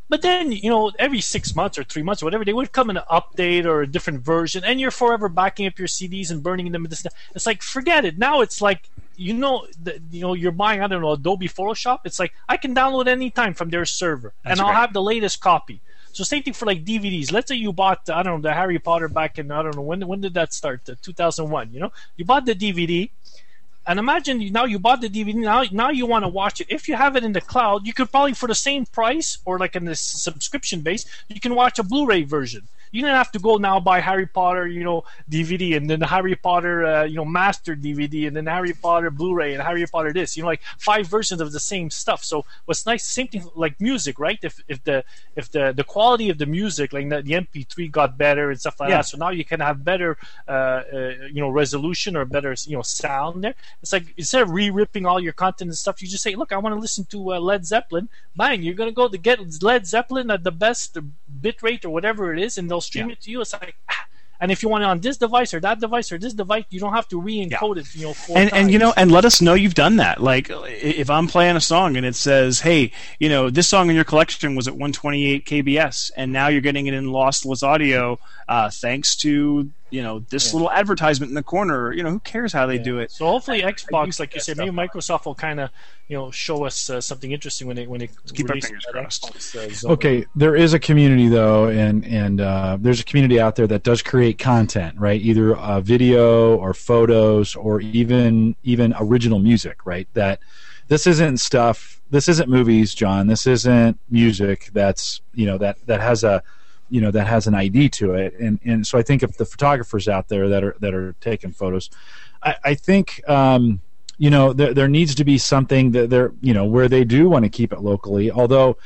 But then, you know, every six months or three months or whatever, they would come in an update or a different version, and you're forever backing up your C Ds and burning them. This, it's like, forget it. Now it's like, you know, the, you know, you're buying, I don't know, Adobe Photoshop. It's like, I can download anytime from their server, That's and I'll right. have the latest copy. So same thing for like D V Ds. Let's say you bought, I don't know, the Harry Potter back in, I don't know, when when did that start? Uh, two thousand one, you know? You bought the D V D. And imagine you, now you bought the D V D, now now you want to watch it. If you have it in the cloud, you could probably, for the same price, or like in this subscription base, you can watch a Blu-ray version. You don't have to go now buy Harry Potter, you know, D V D, and then the Harry Potter, uh, you know, Master D V D, and then Harry Potter Blu-ray, and Harry Potter this. You know, like five versions of the same stuff. So what's nice, same thing like music, right? If if the if the, the quality of the music, like the, the M P three got better and stuff like Yeah. that, so now you can have better, uh, uh, you know, resolution or better, you know, sound there. It's like instead of re-ripping all your content and stuff, you just say, look, I want to listen to uh, Led Zeppelin. Bang, you're gonna go to get Led Zeppelin at the best bit rate or whatever it is, and they'll stream Yeah. it to you. It's like, ah. And if you want it on this device or that device or this device, you don't have to re-encode it, you know, four and times. and you know, and let us know you've done that. Like, i- if I'm playing a song and it says, "Hey, you know, this song in your collection was at one twenty-eight K B S, and now you're getting it in lossless audio, uh, thanks to you know this Yeah. little advertisement in the corner." You know, who cares how they Yeah. do it? So hopefully I- I Xbox, do like you that said, maybe stuff. Microsoft will kind of, you know, show us uh, something interesting when they when they keep our release fingers that crossed. Xbox, uh, zone. Okay, there is a community though, and and uh, there's a community out there that does create content, right? Either uh, video or photos or even even original music, right? That this isn't stuff. This isn't movies, John. This isn't music. That's you know that that has a you know that has an I D to it, and and so I think if the photographers out there that are that are taking photos, I, I think. Um, you know, there there needs to be something that they're, you know, where they do want to keep it locally. Although,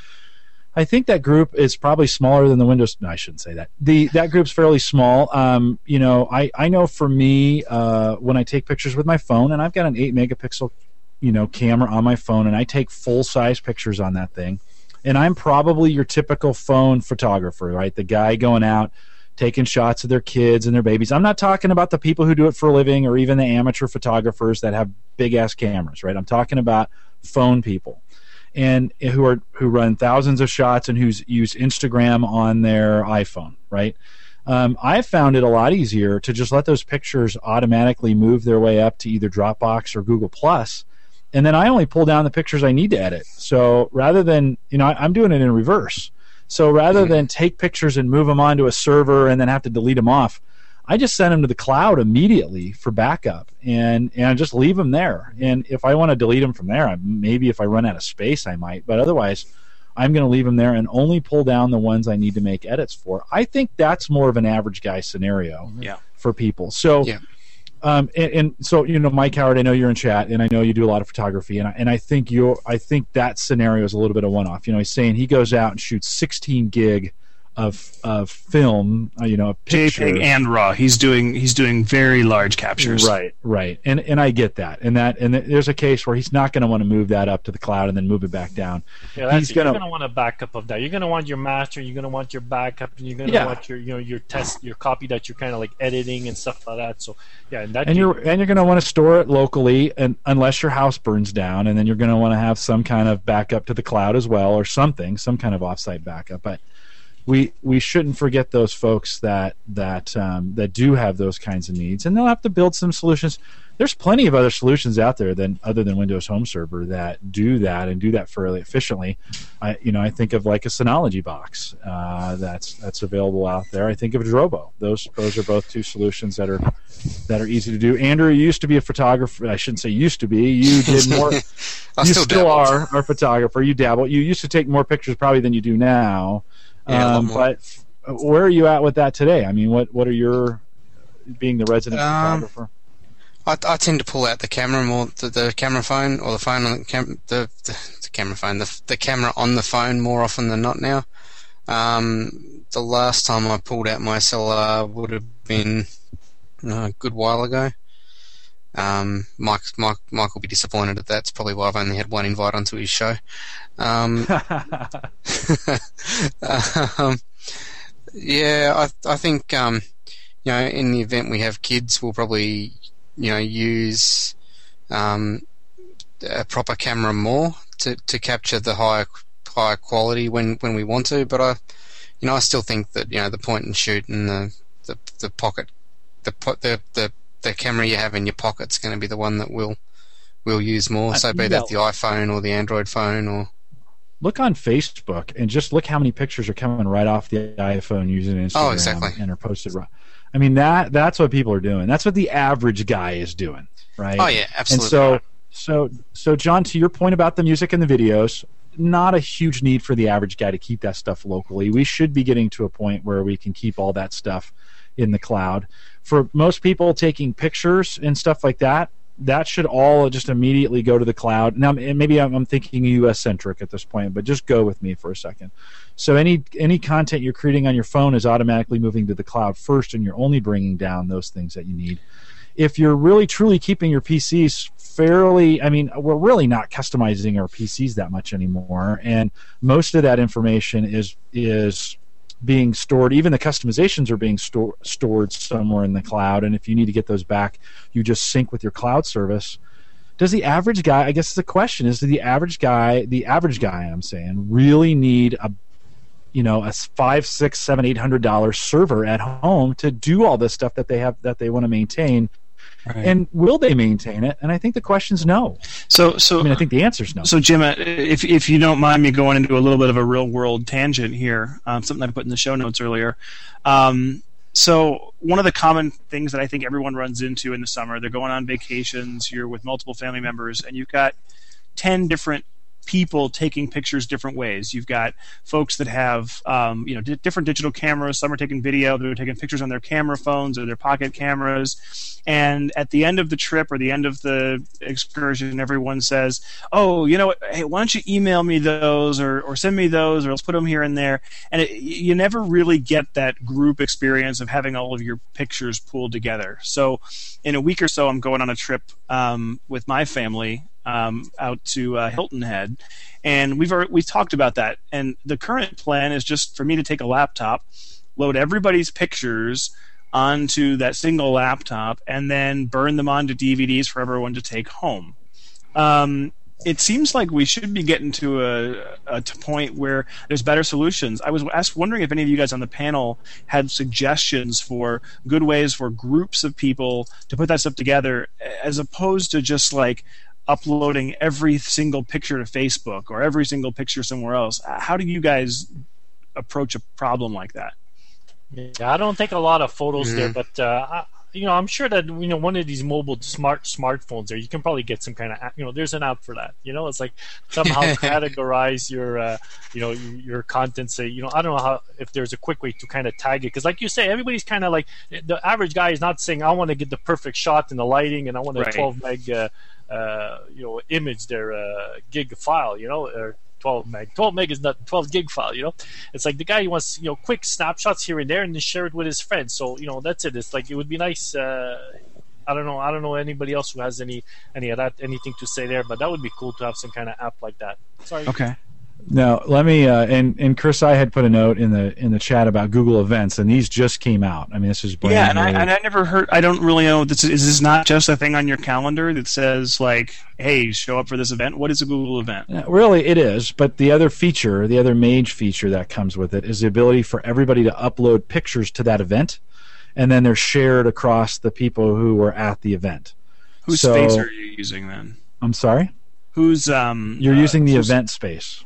I think that group is probably smaller than the Windows. No, I shouldn't say that. The that group's fairly small. Um, you know, I I know for me, uh, when I take pictures with my phone, and I've got an eight megapixel, you know, camera on my phone, and I take full size pictures on that thing, and I'm probably your typical phone photographer, right? The guy going out, taking shots of their kids and their babies. I'm not talking about the people who do it for a living or even the amateur photographers that have big-ass cameras, right? I'm talking about phone people and who are who run thousands of shots and who's use Instagram on their iPhone, right? Um, I've found it a lot easier to just let those pictures automatically move their way up to either Dropbox or Google Plus, and then I only pull down the pictures I need to edit. So rather than, you know, I, I'm doing it in reverse. So rather than take pictures and move them onto a server and then have to delete them off, I just send them to the cloud immediately for backup, and and just leave them there. And if I want to delete them from there, maybe if I run out of space, I might. But otherwise, I'm going to leave them there and only pull down the ones I need to make edits for. I think that's more of an average guy scenario Yeah. for people. So. Yeah. Um, and, and so, you know, Mike Howard, I know you're in chat, and I know you do a lot of photography, and I, and I think you I think that scenario is a little bit of one-off. You know, he's saying he goes out and shoots sixteen gig of of film, uh, you know, a picture. JPEG and RAW. He's doing he's doing very large captures. Right, right, and and I get that, and that, and there's a case where he's not going to want to move that up to the cloud and then move it back down. Yeah, that's He's it. gonna- You're gonna want a backup of that. You're gonna want your master. You're gonna want your backup, and you're gonna Yeah. want your, you know, your test, your copy that you're kind of like editing and stuff like that. So, yeah, and that. And you're and you're going to want to store it locally, and unless your house burns down, and then you're going to want to have some kind of backup to the cloud as well, or something, some kind of offsite backup. But we we shouldn't forget those folks that that um, that do have those kinds of needs, and they'll have to build some solutions. There's plenty of other solutions out there than other than Windows Home Server that do that and do that fairly efficiently. I you know I think of like a Synology box uh, that's that's available out there. I think of Drobo. Those those are both two solutions that are that are easy to do. Andrew, you used to be a photographer. I shouldn't say used to be. You did more. I you still, still, dabble. are a photographer. You dabble. You used to take more pictures probably than you do now. Yeah, a lot um, more. but where are you at with that today? I mean, what what are your being the resident Um, photographer? I, I tend to pull out the camera more, the, the camera phone or the phone on the cam, the, the the camera phone, the the camera on the phone more often than not now. Um, the last time I pulled out my S L R would have been uh, a good while ago. Um, Mike, Mike, Mike will be disappointed at that. It's probably why I've only had one invite onto his show. Um, um, yeah, I I think um, you know, in the event we have kids, we'll probably you know use um, a proper camera more to, to capture the higher higher quality when, when we want to, but I, you know, I still think that, you know, the point and shoot and the the, the pocket, the, the the the camera you have in your pocket's going to be the one that we'll we'll use more. So be that the iPhone or the Android phone or. Look on Facebook and just look how many pictures are coming right off the iPhone using Instagram oh, exactly. and are posted right. I mean that that's what people are doing. That's what the average guy is doing, right? Oh yeah, absolutely. And so so so John, to your point about the music and the videos, not a huge need for the average guy to keep that stuff locally. We should be getting to a point where we can keep all that stuff in the cloud. For most people taking pictures and stuff like that, that should all just immediately go to the cloud. Now, maybe I'm thinking U S centric at this point, but just go with me for a second. So any any content you're creating on your phone is automatically moving to the cloud first, and you're only bringing down those things that you need. If you're really truly keeping your P Cs fairly, I mean, we're really not customizing our P Cs that much anymore, and most of that information is is being stored. Even the customizations are being store, stored somewhere in the cloud, and if you need to get those back, you just sync with your cloud service. Does the average guy, I guess the question is, does the average guy, the average guy I'm saying, really need a, you know, a five, six, seven, eight hundred dollar server at home to do all this stuff that they have that they want to maintain? Right. And will they maintain it? And I think the question's no. So, so I mean, I think the answer's no. So, Jim, if if you don't mind me going into a little bit of a real world tangent here, um, something I put in the show notes earlier. Um, so, one of the common things that I think everyone runs into in the summer, they're going on vacations, you're with multiple family members, and you've got ten different people taking pictures different ways. You've got folks that have um, you know d- different digital cameras. Some are taking video. They're taking pictures on their camera phones or their pocket cameras. And at the end of the trip or the end of the excursion, everyone says, "Oh, you know what? Hey, why don't you email me those or, or send me those, or let's put them here and there." And it, you never really get that group experience of having all of your pictures pulled together. So, in a week or so, I'm going on a trip um, with my family. Um, out to uh, Hilton Head, and we've already, we've talked about that. And the current plan is just for me to take a laptop, load everybody's pictures onto that single laptop, and then burn them onto D V Ds for everyone to take home. Um, it seems like we should be getting to a, a point where there's better solutions. I was asked, wondering if any of you guys on the panel had suggestions for good ways for groups of people to put that stuff together, as opposed to just like uploading every single picture to Facebook or every single picture somewhere else. How do you guys approach a problem like that? Yeah, I don't take a lot of photos mm-hmm. there, but uh, I, you know, I'm sure that you know one of these mobile smart smartphones there, you can probably get some kind of you know, there's an app for that. You know, it's like somehow categorize your uh, you know your, your content. Say, you know, I don't know how if there's a quick way to kind of tag it, because like you say, everybody's kind of like the average guy is not saying I want to get the perfect shot and the lighting and I want a right. twelve meg uh, uh, you know image there uh, gig file, you know, or twelve meg. twelve meg is not twelve gig file, you know. It's like the guy who wants, you know, quick snapshots here and there and then share it with his friends. So, you know, that's it. It's like it would be nice. Uh, I don't know. I don't know anybody else who has any any of that anything to say there, but that would be cool to have some kind of app like that. Sorry. Okay. Now, let me uh, and and Chris, I had put a note in the in the chat about Google Events, and these just came out. I mean, this is brand yeah, and new. I and I never heard. I don't really know. This is this not just a thing on your calendar that says like, "Hey, show up for this event." What is a Google event? Yeah, really, it is. But the other feature, the other major feature that comes with it, is the ability for everybody to upload pictures to that event, and then they're shared across the people who were at the event. Whose so, space are you using then? I'm sorry. Who's um? You're uh, using the who's, event space.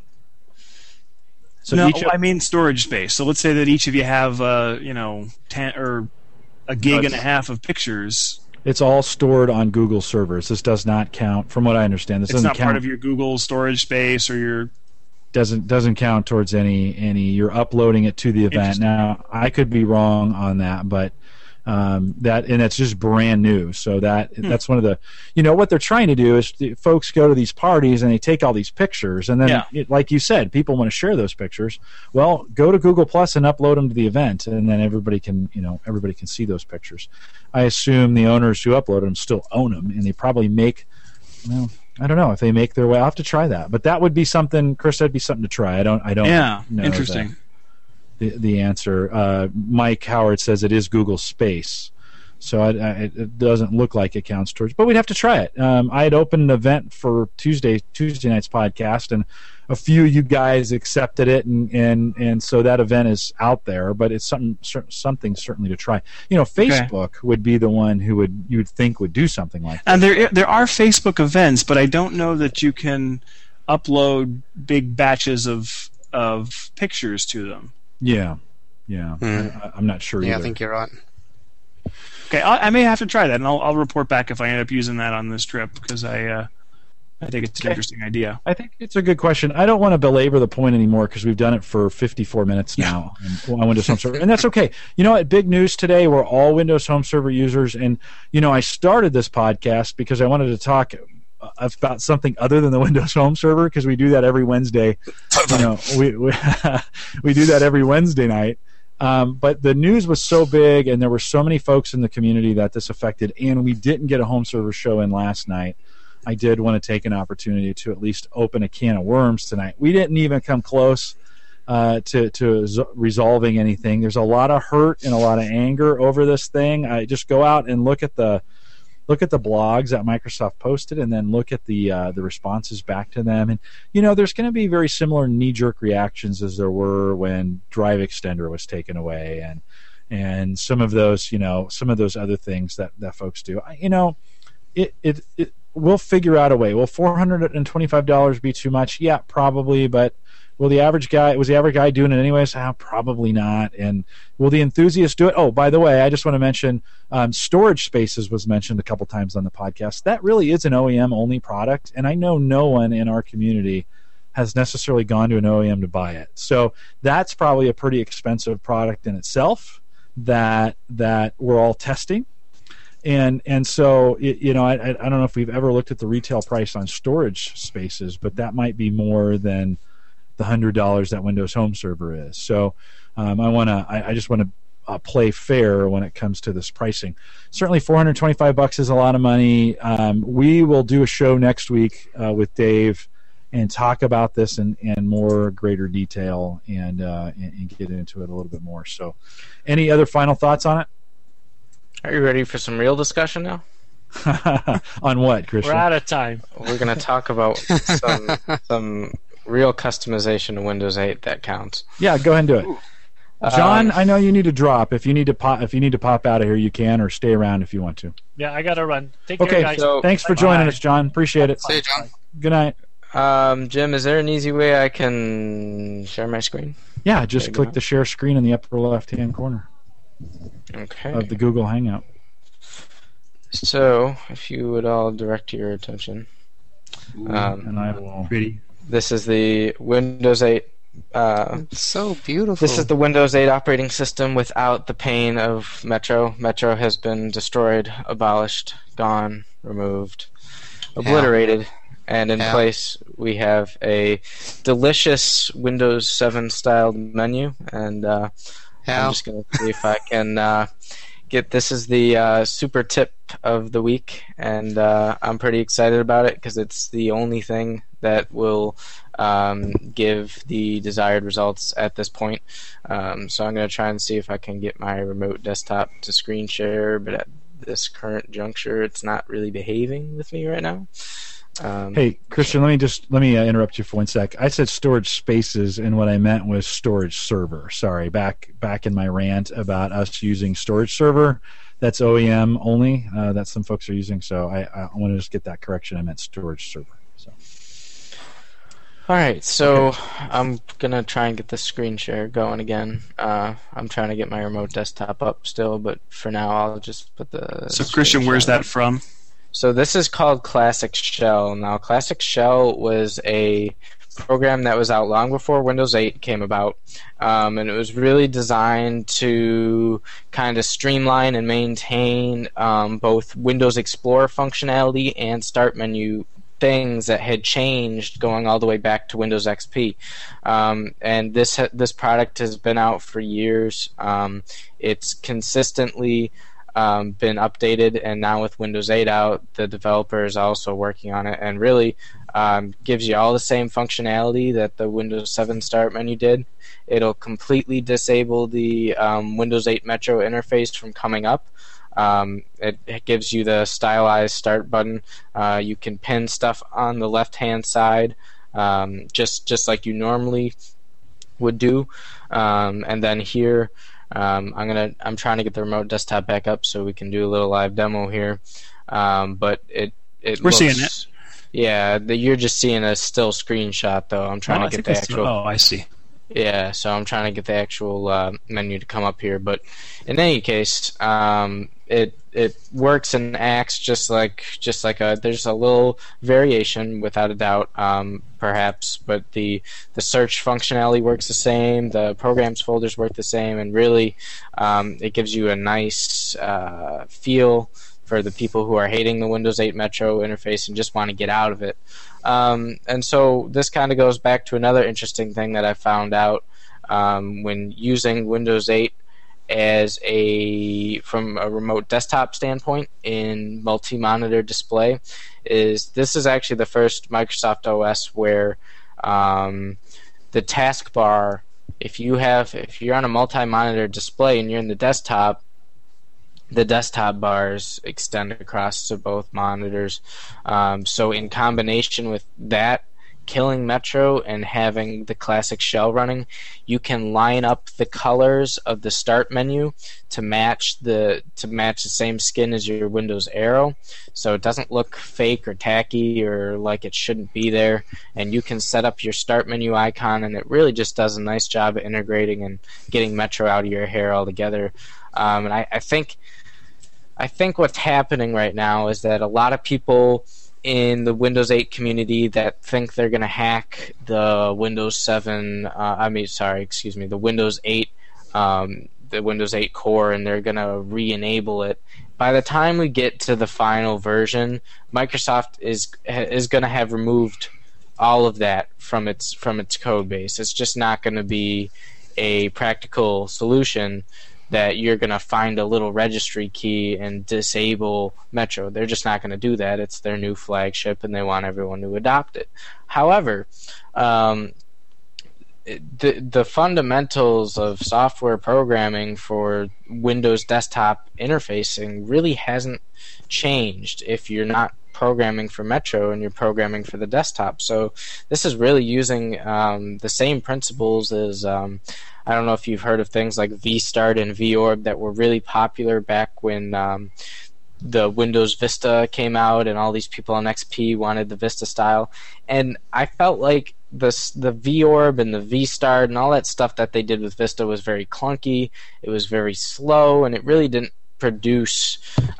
So no, each of, I mean storage space. So let's say that each of you have, uh, you know, ten or a gig no, and a half of pictures. It's all stored on Google servers. This does not count, from what I understand. This it's doesn't not count, part of your Google storage space or your. Doesn't doesn't count towards any any. You're uploading it to the event. Now I could be wrong on that, but. Um, that and it's just brand new, so that hmm. that's one of the, you know, what they're trying to do is the, folks go to these parties and they take all these pictures, and then, yeah. it, like you said, people want to share those pictures. Well, go to Google Plus and upload them to the event, and then everybody can, you know, everybody can see those pictures. I assume the owners who upload them still own them, and they probably make, well, I don't know if they make their way. I'll have to try that, but that would be something, Chris. That'd be something to try. I don't, I don't. Yeah, know interesting. The, the, the answer. Uh, Mike Howard says it is Google Space. So I, I, it doesn't look like it counts towards, but we'd have to try it. Um, I had opened an event for Tuesday Tuesday night's podcast, and a few of you guys accepted it, and, and, and so that event is out there. But it's something something certainly to try. You know, Facebook okay. would be the one who would you would think would do something like that. And there there are Facebook events, but I don't know that you can upload big batches of of pictures to them. Yeah, yeah. Mm. I, I'm not sure. Yeah, either. I think you're right. Okay, I, I may have to try that, and I'll, I'll report back if I end up using that on this trip because I, uh, I think it's an okay. interesting idea. I think it's a good question. I don't want to belabor the point anymore because we've done it for fifty-four minutes now yeah. on Windows Home Server, and that's okay. You know what? Big news today. We're all Windows Home Server users, and you know I started this podcast because I wanted to talk about something other than the Windows Home Server because we do that every Wednesday. You know, we we, we do that every Wednesday night. Um, but the news was so big, and there were so many folks in the community that this affected, and we didn't get a home server show in last night. I did want to take an opportunity to at least open a can of worms tonight. We didn't even come close uh, to to z- resolving anything. There's a lot of hurt and a lot of anger over this thing. I just go out and look at the look at the blogs that Microsoft posted, and then look at the uh, the responses back to them. And you know, there's going to be very similar knee-jerk reactions as there were when Drive Extender was taken away, and and some of those, you know, some of those other things that, that folks do. I, you know, it, it it we'll figure out a way. Will four hundred twenty-five dollars be too much? Yeah, probably, but will the average guy, was the average guy doing it anyways? Ah, probably not. And will the enthusiast do it? Oh, by the way, I just want to mention um, Storage Spaces was mentioned a couple times on the podcast. That really is an O E M-only product, and I know no one in our community has necessarily gone to an O E M to buy it. So that's probably a pretty expensive product in itself that that we're all testing. And and so, it, you know, I, I don't know if we've ever looked at the retail price on Storage Spaces, but that might be more than the one hundred dollars that Windows Home Server is. So um, I want to. I, I just want to uh, play fair when it comes to this pricing. Certainly, four hundred twenty-five bucks is a lot of money. Um, we will do a show next week uh, with Dave and talk about this in, in more greater detail and, uh, and and get into it a little bit more. So, any other final thoughts on it? Are you ready for some real discussion now? On what, Christian? We're out of time. We're going to talk about some some. real customization of Windows eight that counts. Yeah, go ahead and do it. Ooh. John, um, I know you need to drop. If you need to pop, if you need to pop out of here, you can, or stay around if you want to. Yeah, I gotta run. Take okay, care, guys. So, thanks for joining Bye. us, John. Appreciate it. See you, John. Good night. Um, Jim, is there an easy way I can share my screen? Yeah, just click the share screen in the upper left-hand corner. Okay. Of the Google Hangout. So, if you would all direct your attention. Ooh, um, and I will. Pretty. This is the Windows eight. Uh, it's so beautiful. This is the Windows eight operating system without the pain of Metro. Metro has been destroyed, abolished, gone, removed, obliterated, yeah. and in yeah. place we have a delicious Windows seven styled menu. And uh, I'm just going to see if I can uh, get. This is the uh, super tip of the week, and uh, I'm pretty excited about it because it's the only thing that will um, give the desired results at this point. Um, so I'm going to try and see if I can get my remote desktop to screen share, but at this current juncture, it's not really behaving with me right now. Um, hey, Christian, let me just let me uh, interrupt you for one sec. I said Storage Spaces, and what I meant was Storage Server. Sorry, back back in my rant about us using Storage Server. That's O E M only. Uh, that some folks are using. So I, I want to just get that correction. I meant Storage Server. So. All right, so okay. I'm gonna try and get the screen share going again. Uh, I'm trying to get my remote desktop up still, but for now I'll just put the. So Christian, where's that from? So this is called Classic Shell. Now, Classic Shell was a program that was out long before Windows eight came about, um, and it was really designed to kind of streamline and maintain um, both Windows Explorer functionality and Start menu things that had changed going all the way back to Windows X P. Um, and this ha- this product has been out for years. Um, it's consistently um, been updated, and now with Windows eight out, the developer is also working on it, and really um, gives you all the same functionality that the Windows seven Start menu did. It'll completely disable the um, Windows eight Metro interface from coming up. Um, it, it gives you the stylized start button. Uh, you can pin stuff on the left-hand side, um, just just like you normally would do. Um, and then here, um, I'm gonna I'm trying to get the remote desktop back up so we can do a little live demo here. Um, but it it we're looks, seeing it. Yeah, the, you're just seeing a still screenshot though. I'm trying oh, to I get the actual. Oh, I see. Yeah, so I'm trying to get the actual uh, menu to come up here, but in any case, um, it it works and acts just like just like a. There's a little variation, without a doubt, um, perhaps, but the the search functionality works the same. The programs folders work the same, and really, um, it gives you a nice uh, feel for the people who are hating the Windows eight Metro interface and just want to get out of it. Um, and so this kind of goes back to another interesting thing that I found out um, when using Windows eight as a from a remote desktop standpoint in multi-monitor display is this is actually the first Microsoft O S where um, the taskbar, if you have if you're on a multi-monitor display and you're in the desktop, the desktop bars extend across to both monitors. Um, so in combination with that, killing Metro and having the classic shell running, you can line up the colors of the start menu to match the to match the same skin as your Windows Arrow, so it doesn't look fake or tacky or like it shouldn't be there. And you can set up your start menu icon, and it really just does a nice job of integrating and getting Metro out of your hair altogether. Um, and I, I think I think what's happening right now is that a lot of people in the Windows eight community that think they're going to hack the Windows seven, uh, I mean, sorry, excuse me, the Windows eight, um, the Windows eight core, and they're going to re-enable it. By the time we get to the final version, Microsoft is is going to have removed all of that from its from its code base. It's just not going to be a practical solution that you're going to find a little registry key and disable Metro. They're just not going to do that. It's their new flagship, and they want everyone to adopt it. However, um, the the fundamentals of software programming for Windows desktop interfacing really hasn't changed if you're not programming for Metro and you're programming for the desktop. So this is really using um, the same principles as um, I don't know if you've heard of things like VStart and VORB that were really popular back when um, the Windows Vista came out and all these people on X P wanted the Vista style. And I felt like the the VORB and the VStart and all that stuff that they did with Vista was very clunky. It was very slow, and it really didn't produce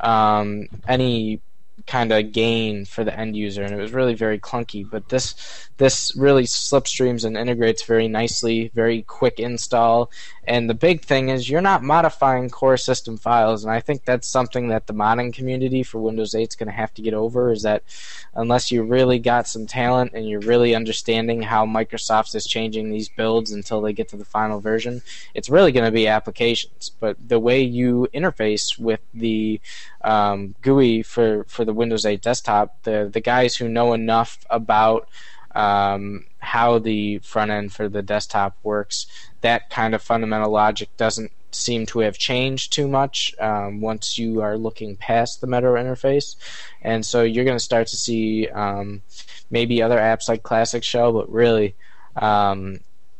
um, any kind of gain for the end user, and it was really very clunky. But this this really slipstreams and integrates very nicely, very quick install, and the big thing is you're not modifying core system files, and I think that's something that the modding community for Windows eight is going to have to get over, is that unless you really got some talent and you're really understanding how Microsoft is changing these builds until they get to the final version, it's really going to be applications. But the way you interface with the um, G U I for, for the Windows eight desktop, the, the guys who know enough about um, how the front end for the desktop works, that kind of fundamental logic doesn't seem to have changed too much um, once you are looking past the Metro interface. And so you're going to start to see um, maybe other apps like Classic Shell, but really um,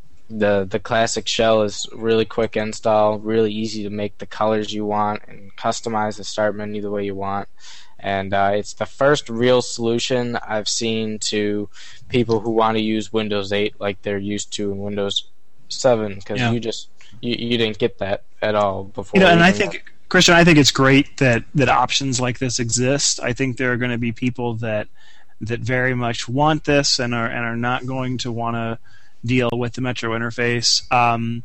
the the Classic Shell is really quick install, really easy to make the colors you want and customize the start menu the way you want. And uh, it's the first real solution I've seen to people who want to use Windows eight like they're used to in Windows seven, because yeah. you just you, you didn't get that at all before. You know, and I think, Christian, I think it's great that, that options like this exist. I think there are going to be people that that very much want this and are and are not going to want to deal with the Metro interface. Um,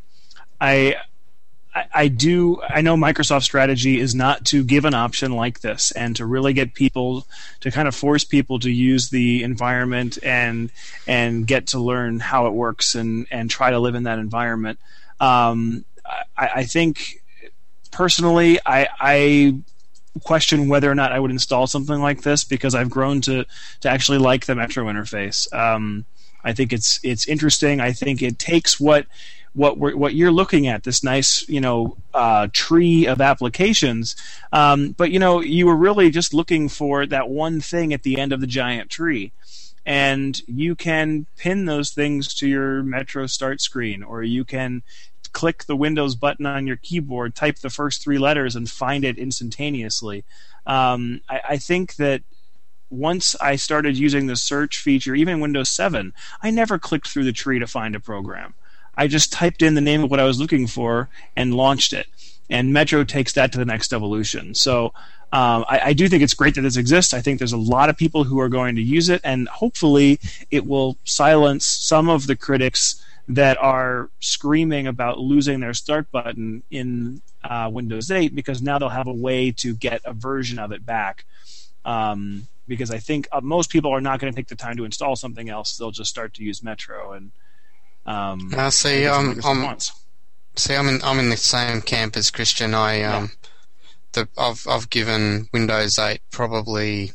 I. I, I do. I know Microsoft's strategy is not to give an option like this and to really get people to kind of force people to use the environment and and get to learn how it works and, and try to live in that environment. Um, I, I think personally, I, I question whether or not I would install something like this because I've grown to to actually like the Metro interface. Um, I think it's it's interesting. I think it takes what what we're, what you're looking at, this nice you know uh, tree of applications, um, but you know you were really just looking for that one thing at the end of the giant tree. And you can pin those things to your Metro start screen, or you can click the Windows button on your keyboard, type the first three letters, and find it instantaneously. Um, I, I think that once I started using the search feature, even in Windows seven, I never clicked through the tree to find a program. I just typed in the name of what I was looking for and launched it. And Metro takes that to the next evolution. So um, I, I do think it's great that this exists. I think there's a lot of people who are going to use it, and hopefully it will silence some of the critics that are screaming about losing their start button in uh, Windows eight, because now they'll have a way to get a version of it back. Um, because I think uh, most people are not going to take the time to install something else. They'll just start to use Metro. And um, now, see, um, I'm, see, I'm in I'm in the same camp as Christian. I um, yeah. the I've I've given Windows eight probably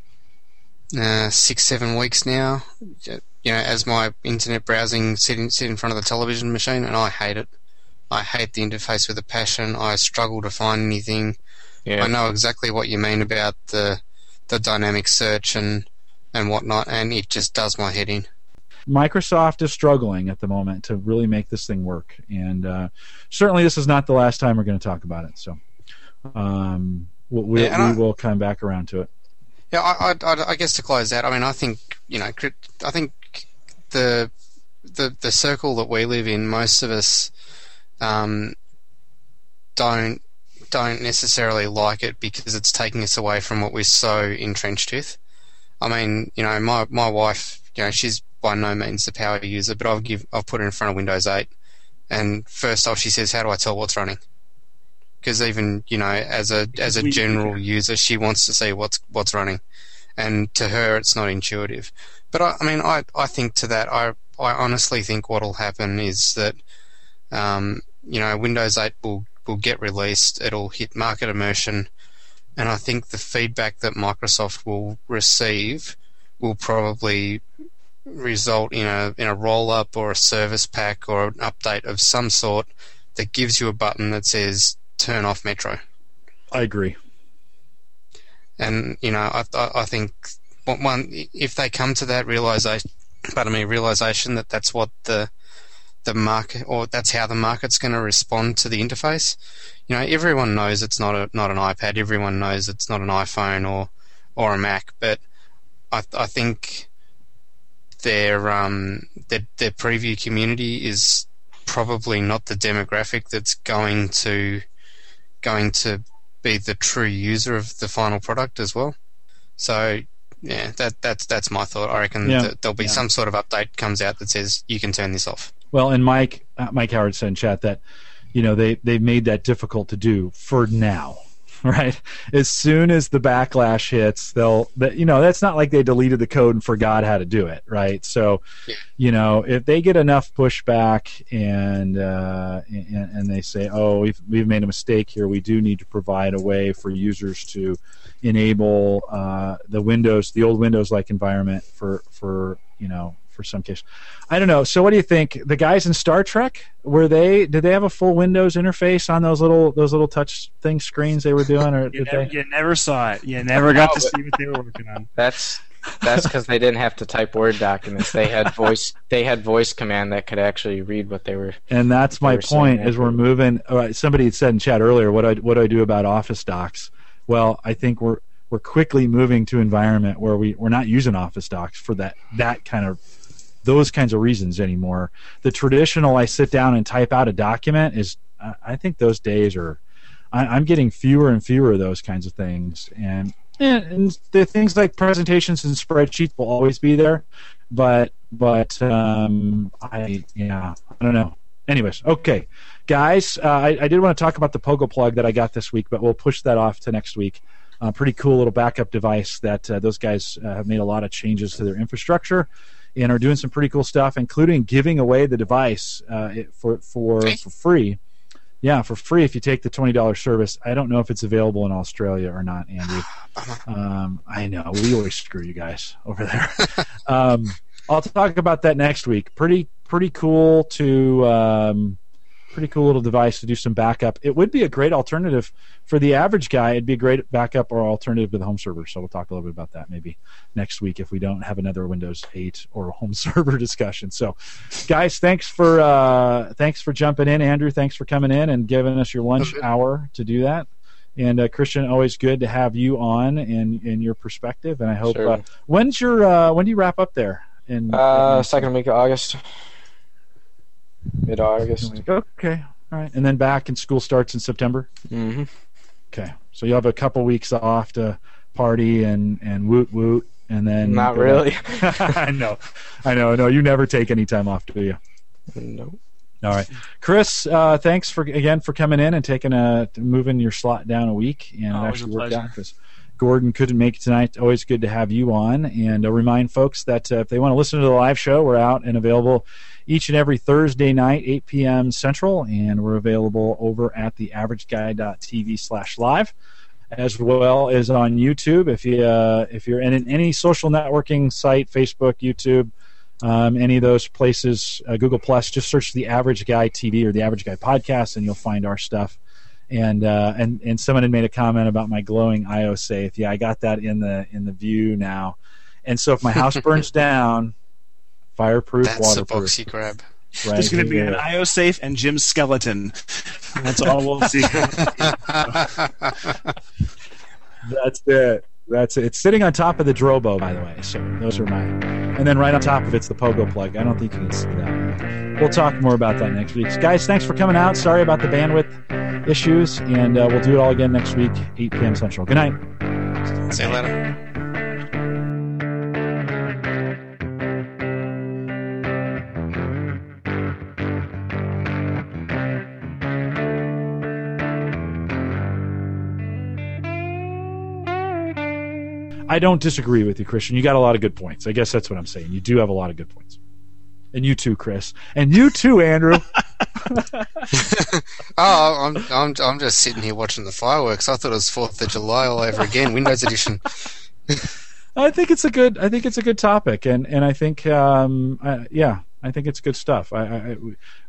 uh, six seven weeks now. You know, as my internet browsing sitting sit in front of the television machine, and I hate it. I hate the interface with a passion. I struggle to find anything. Yeah. I know exactly what you mean about the the dynamic search and and whatnot, and it just does my head in. Microsoft is struggling at the moment to really make this thing work, and uh, certainly this is not the last time we're going to talk about it. So um, we'll, we'll, yeah, we I, will come back around to it. Yeah, I, I, I guess to close out, I mean, I think you know, I think the the the circle that we live in, most of us um, don't don't necessarily like it because it's taking us away from what we're so entrenched with. I mean, you know, my my wife, you know, she's by no means the power user, but I'll give I've put her in front of Windows eight, and first off she says, "How do I tell what's running?" Because even you know, as a as a general user, she wants to see what's what's running, and to her it's not intuitive. But I, I mean, I I think to that, I I honestly think what'll happen is that um, you know, Windows eight will will get released, it'll hit market immersion, and I think the feedback that Microsoft will receive will probably result in a in a roll-up or a service pack or an update of some sort that gives you a button that says turn off Metro. I agree. And you know, I I, I think one, if they come to that realization, pardon me, realization that that's what the the market, or that's how the market's going to respond to the interface. You know, everyone knows it's not a not an iPad. Everyone knows it's not an iPhone or or a Mac. But I I think their um their their preview community is probably not the demographic that's going to going to be the true user of the final product as well. So yeah, that that's that's my thought. I reckon yeah. that there'll be yeah. some sort of update comes out that says you can turn this off. Well, and Mike uh, Mike Howard said in chat that, you know, they, they've made that difficult to do for now, right? As soon as the backlash hits, they'll, that you know, that's not like they deleted the code and forgot how to do it, right? So, yeah. you know, if they get enough pushback and, uh, and and they say, oh, we've we've made a mistake here, we do need to provide a way for users to enable uh, the Windows, the old Windows-like environment for for you know. for some case. I don't know. So what do you think? The guys in Star Trek, were they did they have a full Windows interface on those little those little touch thing screens they were doing, or you, did never, they? you never saw it. You never got to see what they were working on. That's that's because they didn't have to type Word documents. They had voice they had voice command that could actually read what they were. And that's my point. Is we're moving. All right, somebody had said in chat earlier, what do I what do I do about Office docs? Well, I think we're we're quickly moving to an environment where we we're not using Office docs for that that kind of those kinds of reasons anymore. The traditional I sit down and type out a document is, I think those days are, I'm getting fewer and fewer of those kinds of things. And, and the things like presentations and spreadsheets will always be there, but but um, I yeah I don't know. Anyways, okay, guys, uh, I, I did want to talk about the Pogo plug that I got this week, but we'll push that off to next week. Uh, pretty cool little backup device that uh, those guys uh, have made a lot of changes to their infrastructure and are doing some pretty cool stuff, including giving away the device uh, for for for free Yeah, for free if you take the twenty dollars service. I don't know if it's available in Australia or not, Andrew. Um, I know. We always screw you guys over there. um, I'll talk about that next week. Pretty pretty cool to um, pretty cool little device to do some backup. It would be a great alternative for the average guy. It'd be a great backup or alternative to the home server. So we'll talk a little bit about that maybe next week if we don't have another Windows eight or home server discussion. So, guys, thanks for uh, thanks for jumping in. Andrew, thanks for coming in and giving us your lunch hour to do that. And uh, Christian, always good to have you on and in your perspective. And I hope Sure. uh, when's your uh, when do you wrap up there? In Uh, second week of August. Mid-August. Okay, all right. And then back and school starts in September. Mm-hmm. Okay, so you'll have a couple weeks off to party and and woot woot, and then Not go really. back. I know, I know, no. You never take any time off, do you? Nope. All right, Chris. Uh, thanks for again for coming in and taking a moving your slot down a week, and it Always actually a worked pleasure. out because Gordon couldn't make it tonight. Always good to have you on, and I'll remind folks that uh, if they want to listen to the live show, we're out and available each and every Thursday night, eight p.m. Central, and we're available over at the average guy dot t v slash live, as well as on YouTube. If you uh, if you're in any social networking site, Facebook, YouTube, um, any of those places, uh, Google Plus, just search the Average Guy T V or the Average Guy Podcast, and you'll find our stuff. And uh, and and someone had made a comment about my glowing I O safe. Yeah, I got that in the in the view now. And so if my house burns down, fireproof, That's the waterproof. box you grab. Right There's going to be here. an I O safe and Jim's skeleton. That's all we'll see. That's it. That's it. It's sitting on top of the Drobo, by the way. So those are my. And then right on top of it's the Pogo plug. I don't think you can see that. We'll talk more about that next week. Guys, thanks for coming out. Sorry about the bandwidth issues, and uh, we'll do it all again next week, eight p.m. Central. Good night. See you later. I don't disagree with you, Christian. You got a lot of good points. I guess that's what I'm saying. You do have a lot of good points. And you too, Chris. And you too, Andrew. Oh, I'm I'm I'm just sitting here watching the fireworks. I thought it was Fourth of July all over again, Windows Edition. I think it's a good. I think it's a good topic, and and I think, um, uh, yeah, I think it's good stuff. I, I,